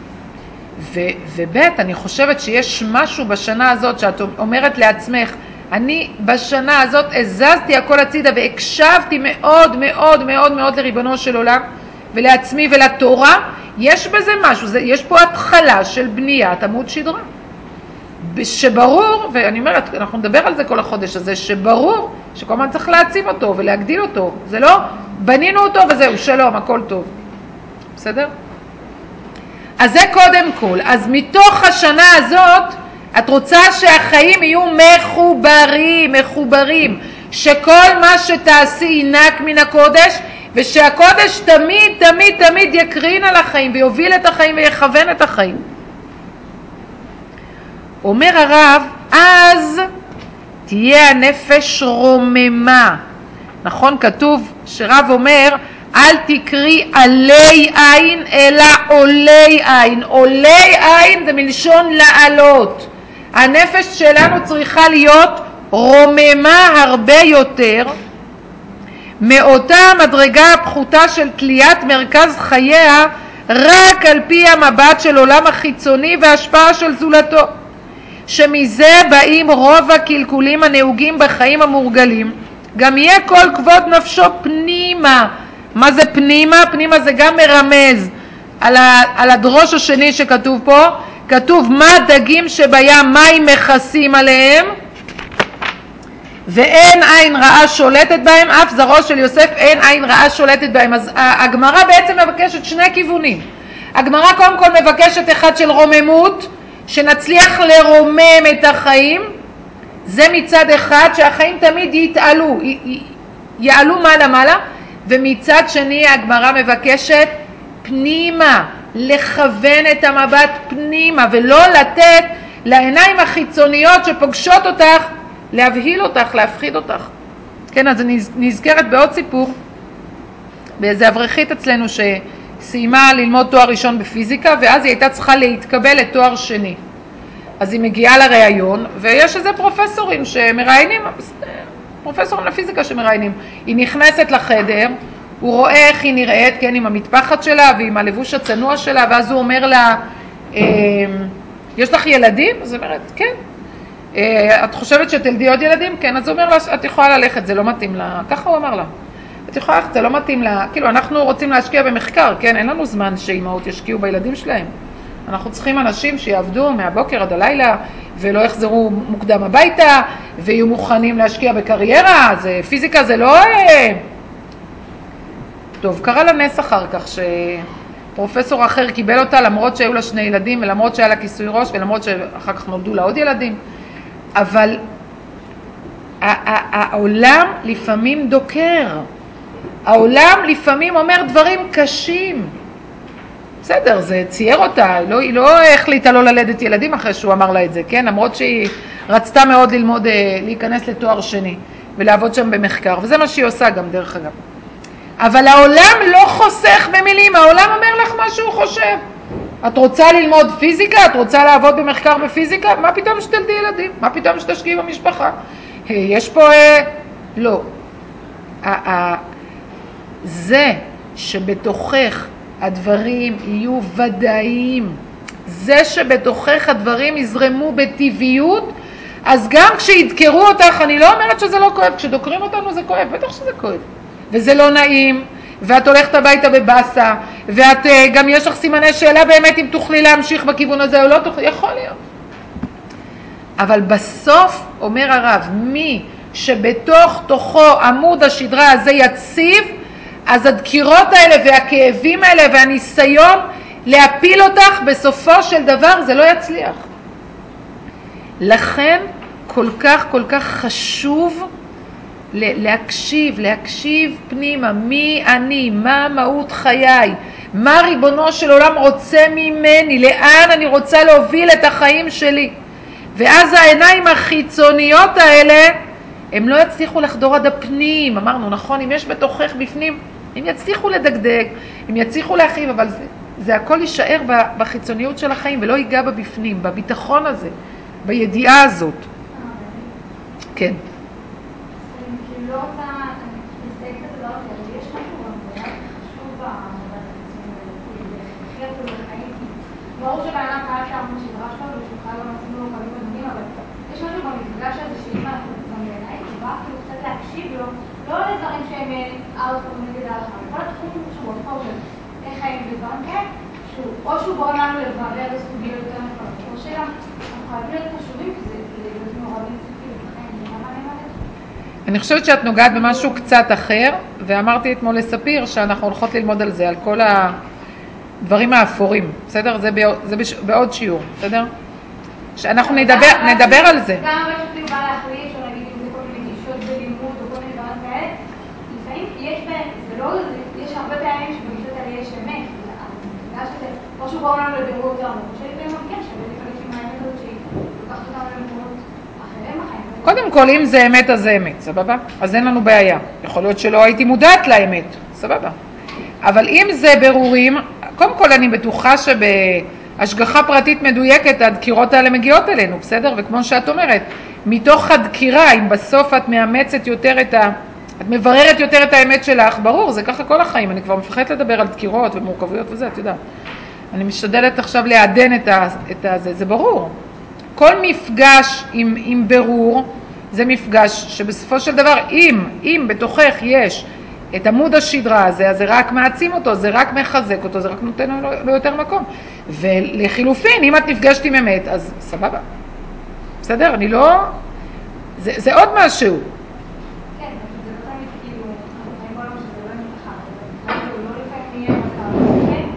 ובית, אני חושבת שיש משהו בשנה הזאת שאת אומרת לעצמך, אני בשנה הזאת הזזתי הכל הצידה והקשבתי מאוד מאוד מאוד מאוד לריבונו של עולם ולעצמי ולתורה. יש בזה משהו, יש פה התחלה של בניית עמוד שדרה. שברור, ואני אומרת, אנחנו נדבר על זה כל החודש הזה, שברור שכל הזמן צריך להעצים אותו ולהגדיל אותו. זה לא, בנינו אותו וזהו, שלום, הכל טוב. בסדר? אז זה קודם כל. אז מתוך השנה הזאת, את רוצה שהחיים יהיו מחוברים, שכל מה שתעשי ינק מן הקודש, ושהקודש תמיד תמיד תמיד יקרין על החיים ויוביל את החיים ויכוון את החיים. אומר הרב, אז תהיה הנפש רוממה. נכון, כתוב שרב אומר, אל תקרי עלי עין אלא עולי עין. עולי עין זה מלשון לעלות. הנפש שלנו צריכה להיות רוממה הרבה יותר מאותה המדרגה הפחותה של תליית מרכז חייה רק על פי המבט של עולם החיצוני וההשפעה של זולתו, שמזה באים רוב הקלקולים הנהוגים בחיים המורגלים. גם יהיה כל כבוד נפשו פנימה. מה זה פנימה? פנימה זה גם מרמז על הדרוש השני שכתוב פה. כתוב מה דגים שבים מים מכסים עליהם ואין עין רעה שולטת בהם, אף זרעו של יוסף אין עין רעה שולטת בהם. אז הגמרא בעצם מבקשת שני כיוונים. הגמרא קודם כל מבקשת אחד של רוממות, שנצליח לרומם את החיים. זה מצד אחד, שהחיים תמיד יתעלו, יעלו מעלה מעלה. ומצד שני הגמרא מבקשת פנימה, לכוון את המבט פנימה, ולא לתת לעיניים החיצוניות שפוגשות אותך, להבהיל אותך, להפחיד אותך. כן, אז אני נזכרת בעוד סיפור, באיזה אברכית אצלנו שסיימה ללמוד תואר ראשון בפיזיקה, ואז היא הייתה צריכה להתקבל לתואר שני. אז היא מגיעה לראיון, ויש איזה פרופסורים שמראיינים, פרופסורים לפיזיקה שמראיינים. היא נכנסת לחדר, הוא רואה איך היא נראית, כן, עם המטפחת שלה ועם הלבוש הצנוע שלה, ואז הוא אומר לה, יש לך ילדים? אז היא אומרת, כן. את חושבת שתלדי עוד ילדים? כן. אז הוא אומר לה, את יכולה ללכת, זה לא מתאים לה. ככה הוא אמר לה. את יכולה ללכת, זה לא מתאים לה. כאילו, אנחנו רוצים להשקיע במחקר, כן? אין לנו זמן שאימהות ישקיעו בילדים שלהם. אנחנו צריכים אנשים שיעבדו מהבוקר עד הלילה, ולא יחזרו מוקדם הביתה, ויהיו מוכנים להשקיע בקריירה. זה, פיזיקה זה לא... טוב, קרה לה נס אחר כך שפרופסור אחר קיבל אותה, למרות שהיו לה שני ילדים, ולמרות שהיה לה כיסוי ראש, ולמרות שאחר כך נולדו לה עוד ילדים. אבל העולם לפעמים דוקר. העולם לפעמים אומר דברים קשים. בסדר, זה צייר אותה, היא לא החליטה לא ללדת ילדים אחרי שהוא אמר לה את זה, כן? למרות שהיא רצתה מאוד ללמוד, להיכנס לתואר שני, ולעבוד שם במחקר, וזה מה שהיא עושה גם דרך אגב. אבל העולם לא חוסך במילים, העולם אומר לך מה שהוא חושב. את רוצה ללמוד פיזיקה? את רוצה לעבוד במחקר בפיזיקה? מה פתאום שתלדי ילדים? מה פתאום שתשקיעי במשפחה? יש פה... לא. זה שבתוכך הדברים יהיו ודאיים, זה שבתוכך הדברים יזרמו בטבעיות, אז גם כשידקרו אותך, אני לא אומרת שזה לא כואב, כשדוקרים אותנו זה כואב, בטח שזה כואב. וזה לא נעים, ואת הולכת הביתה בבאסה, ואת גם יש לך סימני שאלה באמת אם תוכלי להמשיך בכיוון הזה או לא תוכלי, יכול להיות. אבל בסוף אומר הרב, מי שבתוך תוכו עמוד השדרה הזה יציב, אז הדקירות האלה והכאבים האלה והניסיון להפיל אותך בסופו של דבר זה לא יצליח. לכן כל כך חשוב להקשיב פנימה, מי אני, מה מהות חיי, מה ריבונו של עולם רוצה ממני, לאן אני רוצה להוביל את החיים שלי. ואז העיניים החיצוניות האלה הם לא יצליחו לחדור עד הפנים. אמרנו נכון, אם יש בתוכך בפנים, הם יצליחו לדגדג, הם יצליחו להכאיב, אבל זה הכל יישאר בחיצוניות של החיים ולא ייגע בבפנים, בביטחון הזה, בידיעה הזאת. כן. אני לא רוצה להסתייג את הדבר הזה, אבל יש משהו גם חשוב במובן הכי עצוב לחיים. ברור שבעולם קהל שעמוד שדרה שלו ושהוא חייב לא נותנים לו קווים אדומים, אבל יש משהו במפגש הזה שאם אנחנו האמת, ארטקור נגד ההלכה. כל התחומים שהוא הפוך של איך חיים בדברים כאלה, או שהוא גורם לנו לברר לסוגיות יותר נכונות, או שגם אנחנו חייבים להיות חשובים, כי זה להיות מעורבים ציפים בחיים, למה אני אומרת? אני חושבת שאת נוגעת במשהו קצת אחר, ואמרתי אתמול לספיר שאנחנו הולכות ללמוד על זה, על כל הדברים האפורים, בסדר? זה בעוד שיעור, בסדר? שאנחנו נדבר על זה. גם אבל שכאילו בא להחליש, או נגיד אם זה כל מיני גישות בלימוד, או כל מיני דברים כאלה, לפעמים יש בהם, זה לא, יש הרבה פעמים שבגישות האלה יש אמת, בגלל שזה, או שהוא גורם לנו לבירור יותר עמוק, או שלפעמים מפגיע שווה לפעמים עם האמת הזאת שהיא לוקחת אותנו למקומות אחרים בחיים. קודם כל, אם זה אמת, אז זה אמת, סבבה? אז אין לנו בעיה. יכול להיות שלא הייתי מודעת לאמת, סבבה. אבל אם זה ברורים, קודם כל אני בטוחה שבהשגחה פרטית מדויקת, הדקירות האלה מגיעות אלינו, בסדר? וכמו שאת אומרת, מתוך הדקירה, אם בסוף את מאמצת יותר את מבררת יותר את האמת שלך, ברור, זה ככה כל החיים. אני כבר מפחדת לדבר על דקירות ומורכבויות וזה, את יודעת. אני משתדלת עכשיו לעדן את זה, זה ברור. כל מפגש עם ברור, זה מפגש שבסופו של דבר, אם בתוכך יש את עמוד השדרה הזה, אז זה רק מעצים אותו, זה רק מחזק אותו, זה רק נותן לו יותר מקום. ולחילופין, אם את נפגשת עם אמת, אז סבבה. בסדר? אני לא... זה עוד משהו. כן, זה לא תמיד כאילו, אנחנו חיים בעולם שזה לא נמתחה, אבל לא לפעמים יהיה מצב, כן?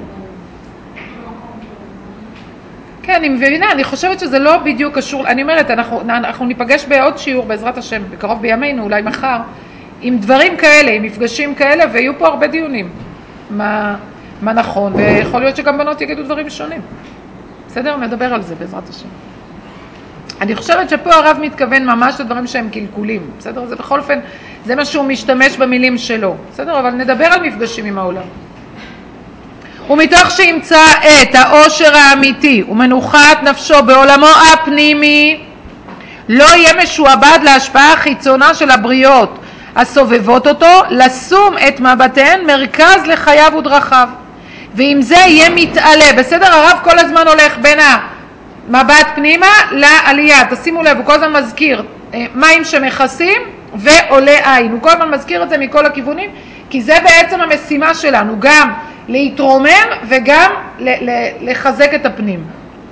כן, אני מבינה, אני חושבת שזה לא בדיוק קשור, אני אומרת, אנחנו ניפגש בעוד שיעור בעזרת השם, בקרוב בימינו, אולי מחר, עם דברים כאלה, עם מפגשים כאלה, ויהיו פה הרבה דיונים. מה נכון, ויכול להיות שגם בנות יגידו דברים שונים. בסדר? נדבר על זה בעזרת השם. אני חושבת שפה הרב מתכוון ממש לדברים שהם קלקולים, בסדר? זה בכל אופן, זה מה שהוא משתמש במילים שלו, בסדר? אבל נדבר על מפגשים עם העולם. ומתוך שימצא את האושר האמיתי ומנוחת נפשו בעולמו הפנימי, לא יהיה משועבד להשפעה החיצונה של הבריות הסובבות אותו, לשום את מבטיהן מרכז לחייו ודרכיו. ואם זה יהיה מתעלה, בסדר? הרב כל הזמן הולך בין המבט פנימה לעלייה, תשימו לב, הוא כל הזמן מזכיר מים שמכסים ועולה עין, הוא כל הזמן מזכיר את זה מכל הכיוונים, כי זה בעצם המשימה שלנו, גם להתרומם וגם לחזק את הפנים.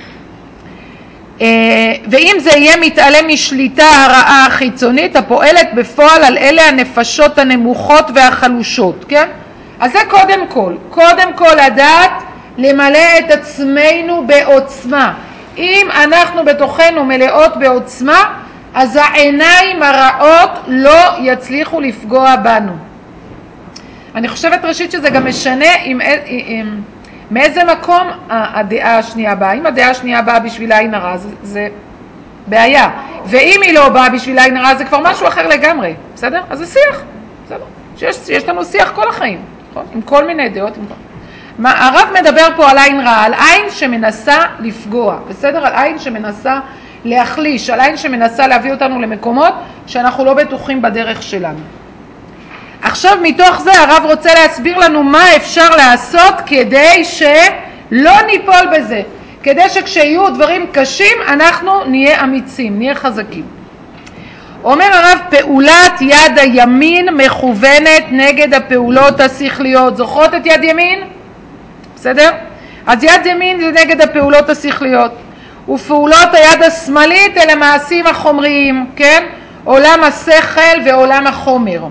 ואם זה יהיה מתעלה משליטה הרעה החיצונית הפועלת בפועל על אלה הנפשות הנמוכות והחלושות, כן? אז זה קודם כל לדעת למלא את עצמנו בעוצמה. אם אנחנו בתוכנו מלאות בעוצמה, אז העיניים הרעות לא יצליחו לפגוע בנו. אני חושבת ראשית שזה גם משנה מאיזה מקום הדעה השנייה באה. אם הדעה השנייה באה בשביל עין הרע, זה בעיה. ואם היא לא באה בשביל עין הרע, זה כבר משהו אחר לגמרי. בסדר? אז זה שיח. בסדר? שיש לנו שיח כל החיים. נכון? עם כל מיני דעות. הרב מדבר פה על עין רע, על עין שמנסה לפגוע. בסדר? על עין שמנסה להחליש, על עין שמנסה להביא אותנו למקומות שאנחנו לא בטוחים בדרך שלנו. עכשיו מתוך זה הרב רוצה להסביר לנו מה אפשר לעשות כדי שלא ניפול בזה, כדי שכשיהיו דברים קשים אנחנו נהיה אמיצים, נהיה חזקים. אומר הרב, פעולת יד הימין מכוונת נגד הפעולות השכליות. זוכרות את יד ימין? בסדר? אז יד ימין זה נגד הפעולות השכליות, ופעולות היד השמאלית אלה מעשים החומריים, כן? עולם השכל ועולם החומר.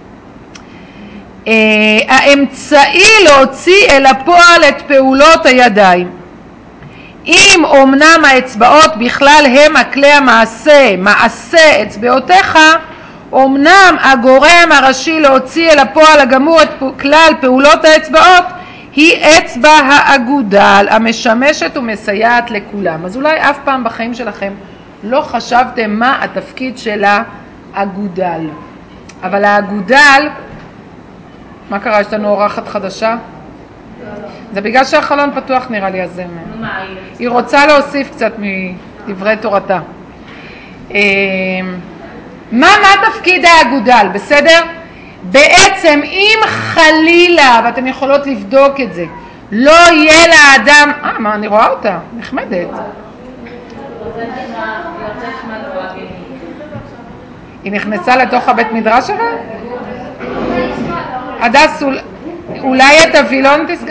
האמצעי להוציא אל הפועל את פעולות הידיים. אם אומנם האצבעות בכלל הם הכלי המעשה, מעשה אצבעותיך, אומנם הגורם הראשי להוציא אל הפועל הגמור את כלל פעולות האצבעות היא אצבע האגודל המשמשת ומסייעת לכולם. אז אולי אף פעם בחיים שלכם לא חשבתם מה התפקיד של האגודל. אבל האגודל, מה קרה? יש לנו אורחת חדשה? זה בגלל שהחלון פתוח נראה לי, אז היא רוצה להוסיף קצת מדברי תורתה. מה תפקיד האגודל? בסדר? בעצם אם חלילה, ואתם יכולות לבדוק את זה, לא יהיה לאדם, מה, אני רואה אותה, נחמדת. היא נכנסה לתוך הבית מדרש שלה? הדס, אולי את הווילון תסגר?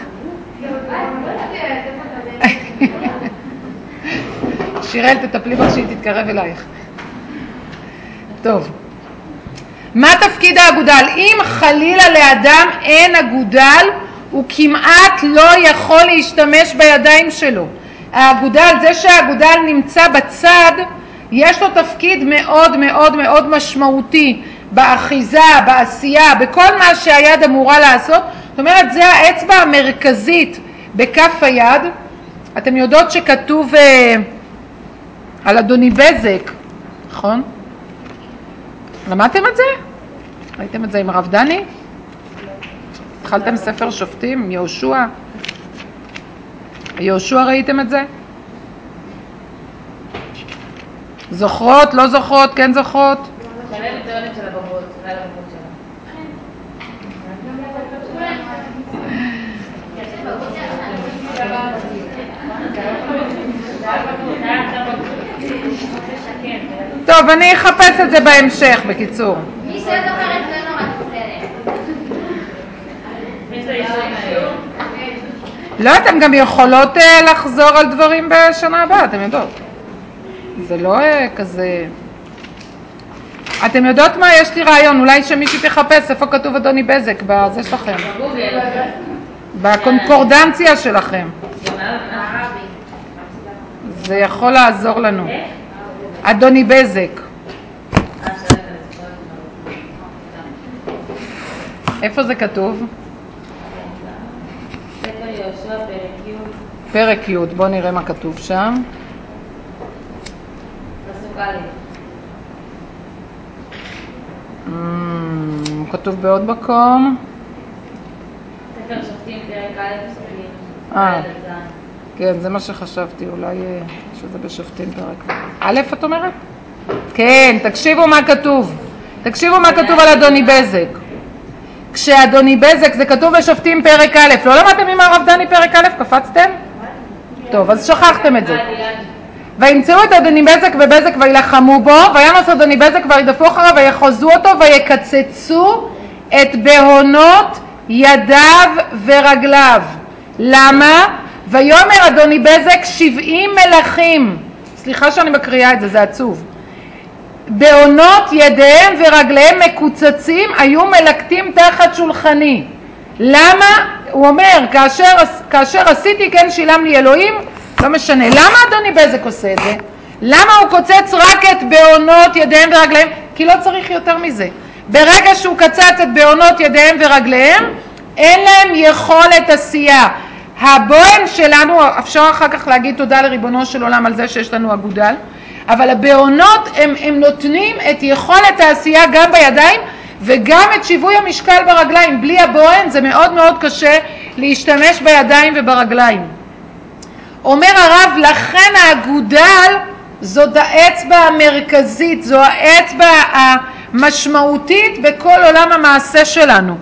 שיראל, תטפלי בה שהיא תתקרב אלייך. טוב. מה תפקיד האגודל? אם חלילה לאדם אין אגודל, הוא כמעט לא יכול להשתמש בידיים שלו. האגודל, זה שהאגודל נמצא בצד, יש לו תפקיד מאוד מאוד מאוד משמעותי באחיזה, בעשייה, בכל מה שהיד אמורה לעשות. זאת אומרת, זה האצבע המרכזית בכף היד. אתם יודעות שכתוב על אדוני בזק, נכון? למדתם את זה? ראיתם את זה עם הרב דני? התחלתם ספר שופטים, יהושע? יהושע ראיתם את זה? זוכרות, לא זוכרות, כן זוכרות? שלם את העונד של הבגרות, אולי לבגרות שלה. טוב, אני אחפש את זה בהמשך, בקיצור. מי שזוכרת זה נורא בסדר. לא, אתם גם יכולות לחזור על דברים בשנה הבאה, אתם יודעות. זה לא כזה... אתם יודעות מה? יש לי רעיון, אולי שמישהי תחפש איפה כתוב אדוני בזק, בזה שלכם. בקונקורדנציה שלכם. זה יכול לעזור לנו. אדוני בזק. איפה זה כתוב? ספר יהושע פרק י', בוא נראה מה כתוב שם. פסוק א'. כתוב בעוד מקום. ספר שופטים פרק א' פסוקים. כן, זה מה שחשבתי, אולי שזה בשופטים פרק. א', את אומרת? כן, תקשיבו מה כתוב. תקשיבו מה כתוב על אדוני בזק. כשאדוני בזק, זה כתוב בשופטים פרק א', לא למדתם עם הרב דני פרק א', קפצתם? טוב, אז שכחתם את זה. וימצאו את אדוני בזק בבזק וילחמו בו, וינוס אדוני בזק וירדפו אחריו ויחוזו אותו ויקצצו את בהונות ידיו ורגליו. למה? ויאמר אדוני בזק 70 מלכים, סליחה שאני מקריאה את זה, זה עצוב, בהונות ידיהם ורגליהם מקוצצים היו מלקטים תחת שולחני. למה? הוא אומר, כאשר עשיתי כן שילם לי אלוהים, לא משנה. למה אדוני בזק עושה את זה? למה הוא קוצץ רק את בהונות ידיהם ורגליהם? כי לא צריך יותר מזה. ברגע שהוא קצץ את בהונות ידיהם ורגליהם, אין להם יכולת עשייה. הבוהן שלנו, אפשר אחר כך להגיד תודה לריבונו של עולם על זה שיש לנו אגודל, אבל הבהונות הם נותנים את יכולת העשייה גם בידיים וגם את שיווי המשקל ברגליים. בלי הבוהן זה מאוד מאוד קשה להשתמש בידיים וברגליים. אומר הרב, לכן האגודל זאת האצבע המרכזית, זו האצבע המשמעותית בכל עולם המעשה שלנו.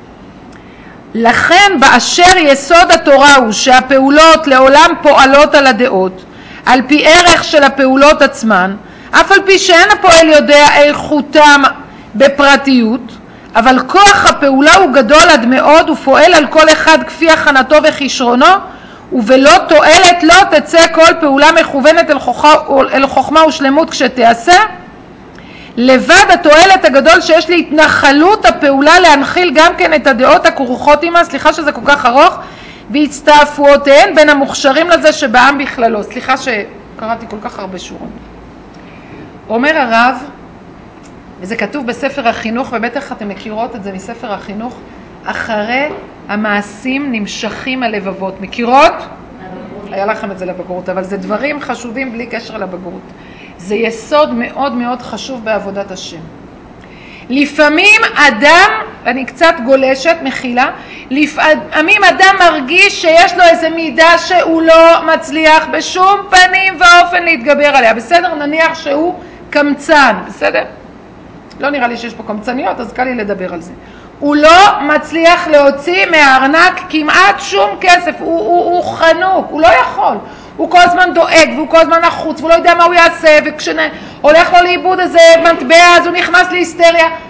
לכן באשר יסוד התורה הוא שהפעולות לעולם פועלות על הדעות, על פי ערך של הפעולות עצמן, אף על פי שאין הפועל יודע איכותם בפרטיות, אבל כוח הפעולה הוא גדול עד מאוד ופועל על כל אחד כפי הכנתו וכישרונו, ובלא תועלת לא תצא כל פעולה מכוונת אל חוכמה ושלמות כשתעשה, לבד התועלת הגדול שיש להתנחלות הפעולה להנחיל גם כן את הדעות הכרוכות עמה, סליחה שזה כל כך ארוך, והצטרפויותיהן בין המוכשרים לזה שבעם בכללו. סליחה שקראתי כל כך הרבה שורות. אומר הרב, וזה כתוב בספר החינוך, ובטח אתם מכירות את זה מספר החינוך, אחרי המעשים נמשכים הלבבות. מכירות? היה לכם את זה לבגרות, אבל זה דברים חשובים בלי קשר לבגרות. זה יסוד מאוד מאוד חשוב בעבודת השם. לפעמים אדם, אני קצת גולשת, מחילה, לפעמים אדם מרגיש שיש לו איזה מידה שהוא לא מצליח בשום פנים ואופן להתגבר עליה. בסדר? נניח שהוא קמצן, בסדר? לא נראה לי שיש פה קמצניות, אז קל לי לדבר על זה. הוא לא מצליח להוציא מהארנק כמעט שום כסף, הוא חנוק, הוא לא יכול. הוא כל הזמן דואג, והוא כל הזמן לחוץ, והוא לא יודע מה הוא יעשה, וכשהולך לו לאיבוד איזה מטבע, אז הוא נכנס להיסטריה.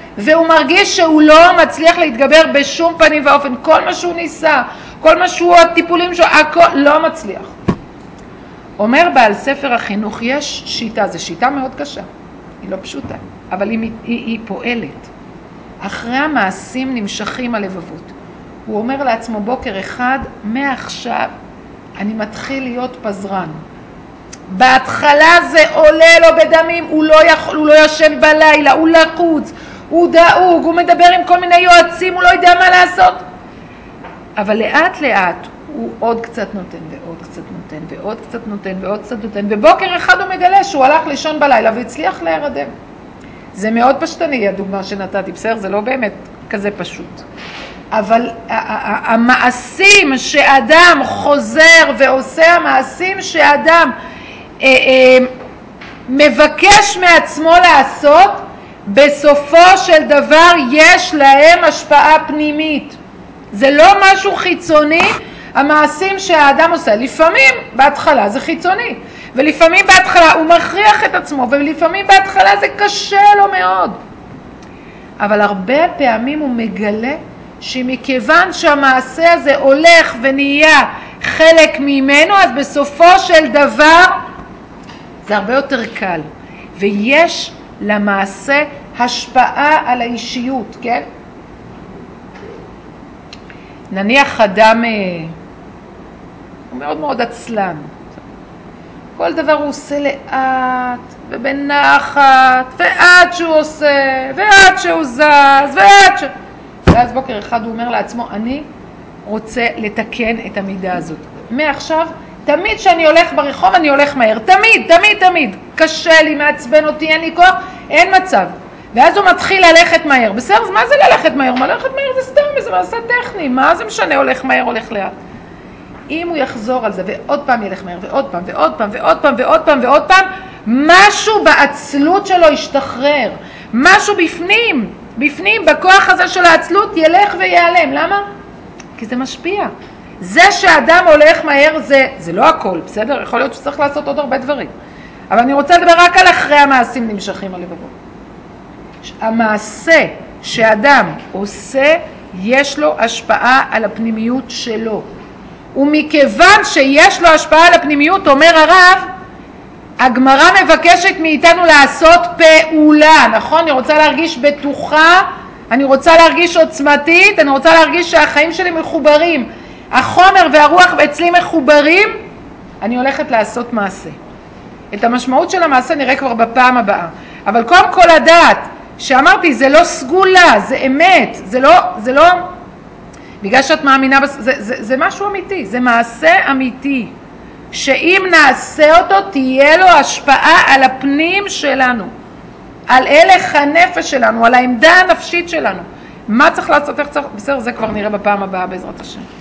והוא מרגיש שהוא לא מצליח להתגבר בשום פנים ואופן, כל מה שהוא ניסה, כל מה שהוא הטיפולים שלו, הכל לא מצליח. אומר בעל ספר החינוך, יש שיטה, זו שיטה מאוד קשה, היא לא פשוטה, אבל היא פועלת. אחרי המעשים נמשכים הלבבות. הוא אומר לעצמו בוקר אחד, מעכשיו אני מתחיל להיות פזרן. בהתחלה זה עולה לו בדמים, הוא לא ישן בלילה, הוא לחוץ, הוא דאוג, הוא מדבר עם כל מיני יועצים, הוא לא יודע מה לעשות. אבל לאט לאט הוא עוד קצת נותן ועוד קצת נותן ועוד קצת נותן ועוד קצת נותן, ובוקר אחד הוא מגלה שהוא הלך לישון בלילה והצליח להירדם. זה מאוד פשטני הדוגמה שנתתי, בסדר? זה לא באמת כזה פשוט. אבל המעשים שאדם חוזר ועושה, המעשים שאדם מבקש מעצמו לעשות, בסופו של דבר יש להם השפעה פנימית. זה לא משהו חיצוני, המעשים שהאדם עושה. לפעמים בהתחלה זה חיצוני, ולפעמים בהתחלה הוא מכריח את עצמו, ולפעמים בהתחלה זה קשה לו מאוד. אבל הרבה פעמים הוא מגלה שמכיוון שהמעשה הזה הולך ונהיה חלק ממנו, אז בסופו של דבר זה הרבה יותר קל. ויש למעשה השפעה על האישיות, כן? נניח אדם, הוא מאוד מאוד עצלן. כל דבר הוא עושה לאט ובנחת, ועד שהוא עושה, ועד שהוא זז, ואז בוקר אחד הוא אומר לעצמו, אני רוצה לתקן את המידה הזאת. מעכשיו, תמיד שאני הולך ברחוב אני הולך מהר, תמיד. קשה לי, מעצבן אותי, אין לי כוח, אין מצב. ואז הוא מתחיל ללכת מהר. בסדר, אז מה זה ללכת מהר? ללכת מהר זה סתם, זה מעשה טכני. מה זה משנה, הולך מהר, הולך לאט? אם הוא יחזור על זה ועוד פעם ילך מהר ועוד פעם, משהו בעצלות שלו ישתחרר. משהו בפנים, בכוח הזה של העצלות ילך ויעלם. למה? כי זה משפיע. זה שאדם הולך מהר זה לא הכל, בסדר? יכול להיות שצריך לעשות עוד הרבה דברים. אבל אני רוצה לדבר רק על אחרי המעשים נמשכים הלבבות. המעשה שאדם עושה, יש לו השפעה על הפנימיות שלו. ומכיוון שיש לו השפעה על הפנימיות, אומר הרב, הגמרא מבקשת מאיתנו לעשות פעולה, נכון? אני רוצה להרגיש בטוחה, אני רוצה להרגיש עוצמתית, אני רוצה להרגיש שהחיים שלי מחוברים. החומר והרוח אצלי מחוברים, אני הולכת לעשות מעשה. את המשמעות של המעשה נראה כבר בפעם הבאה. אבל קודם כל לדעת, שאמרתי, זה לא סגולה, זה אמת, זה לא, בגלל שאת מאמינה, זה משהו אמיתי, זה מעשה אמיתי, שאם נעשה אותו, תהיה לו השפעה על הפנים שלנו, על הלך הנפש שלנו, על העמדה הנפשית שלנו. מה צריך לעשות, איך צריך, בסדר, זה כבר נראה בפעם הבאה בעזרת השם.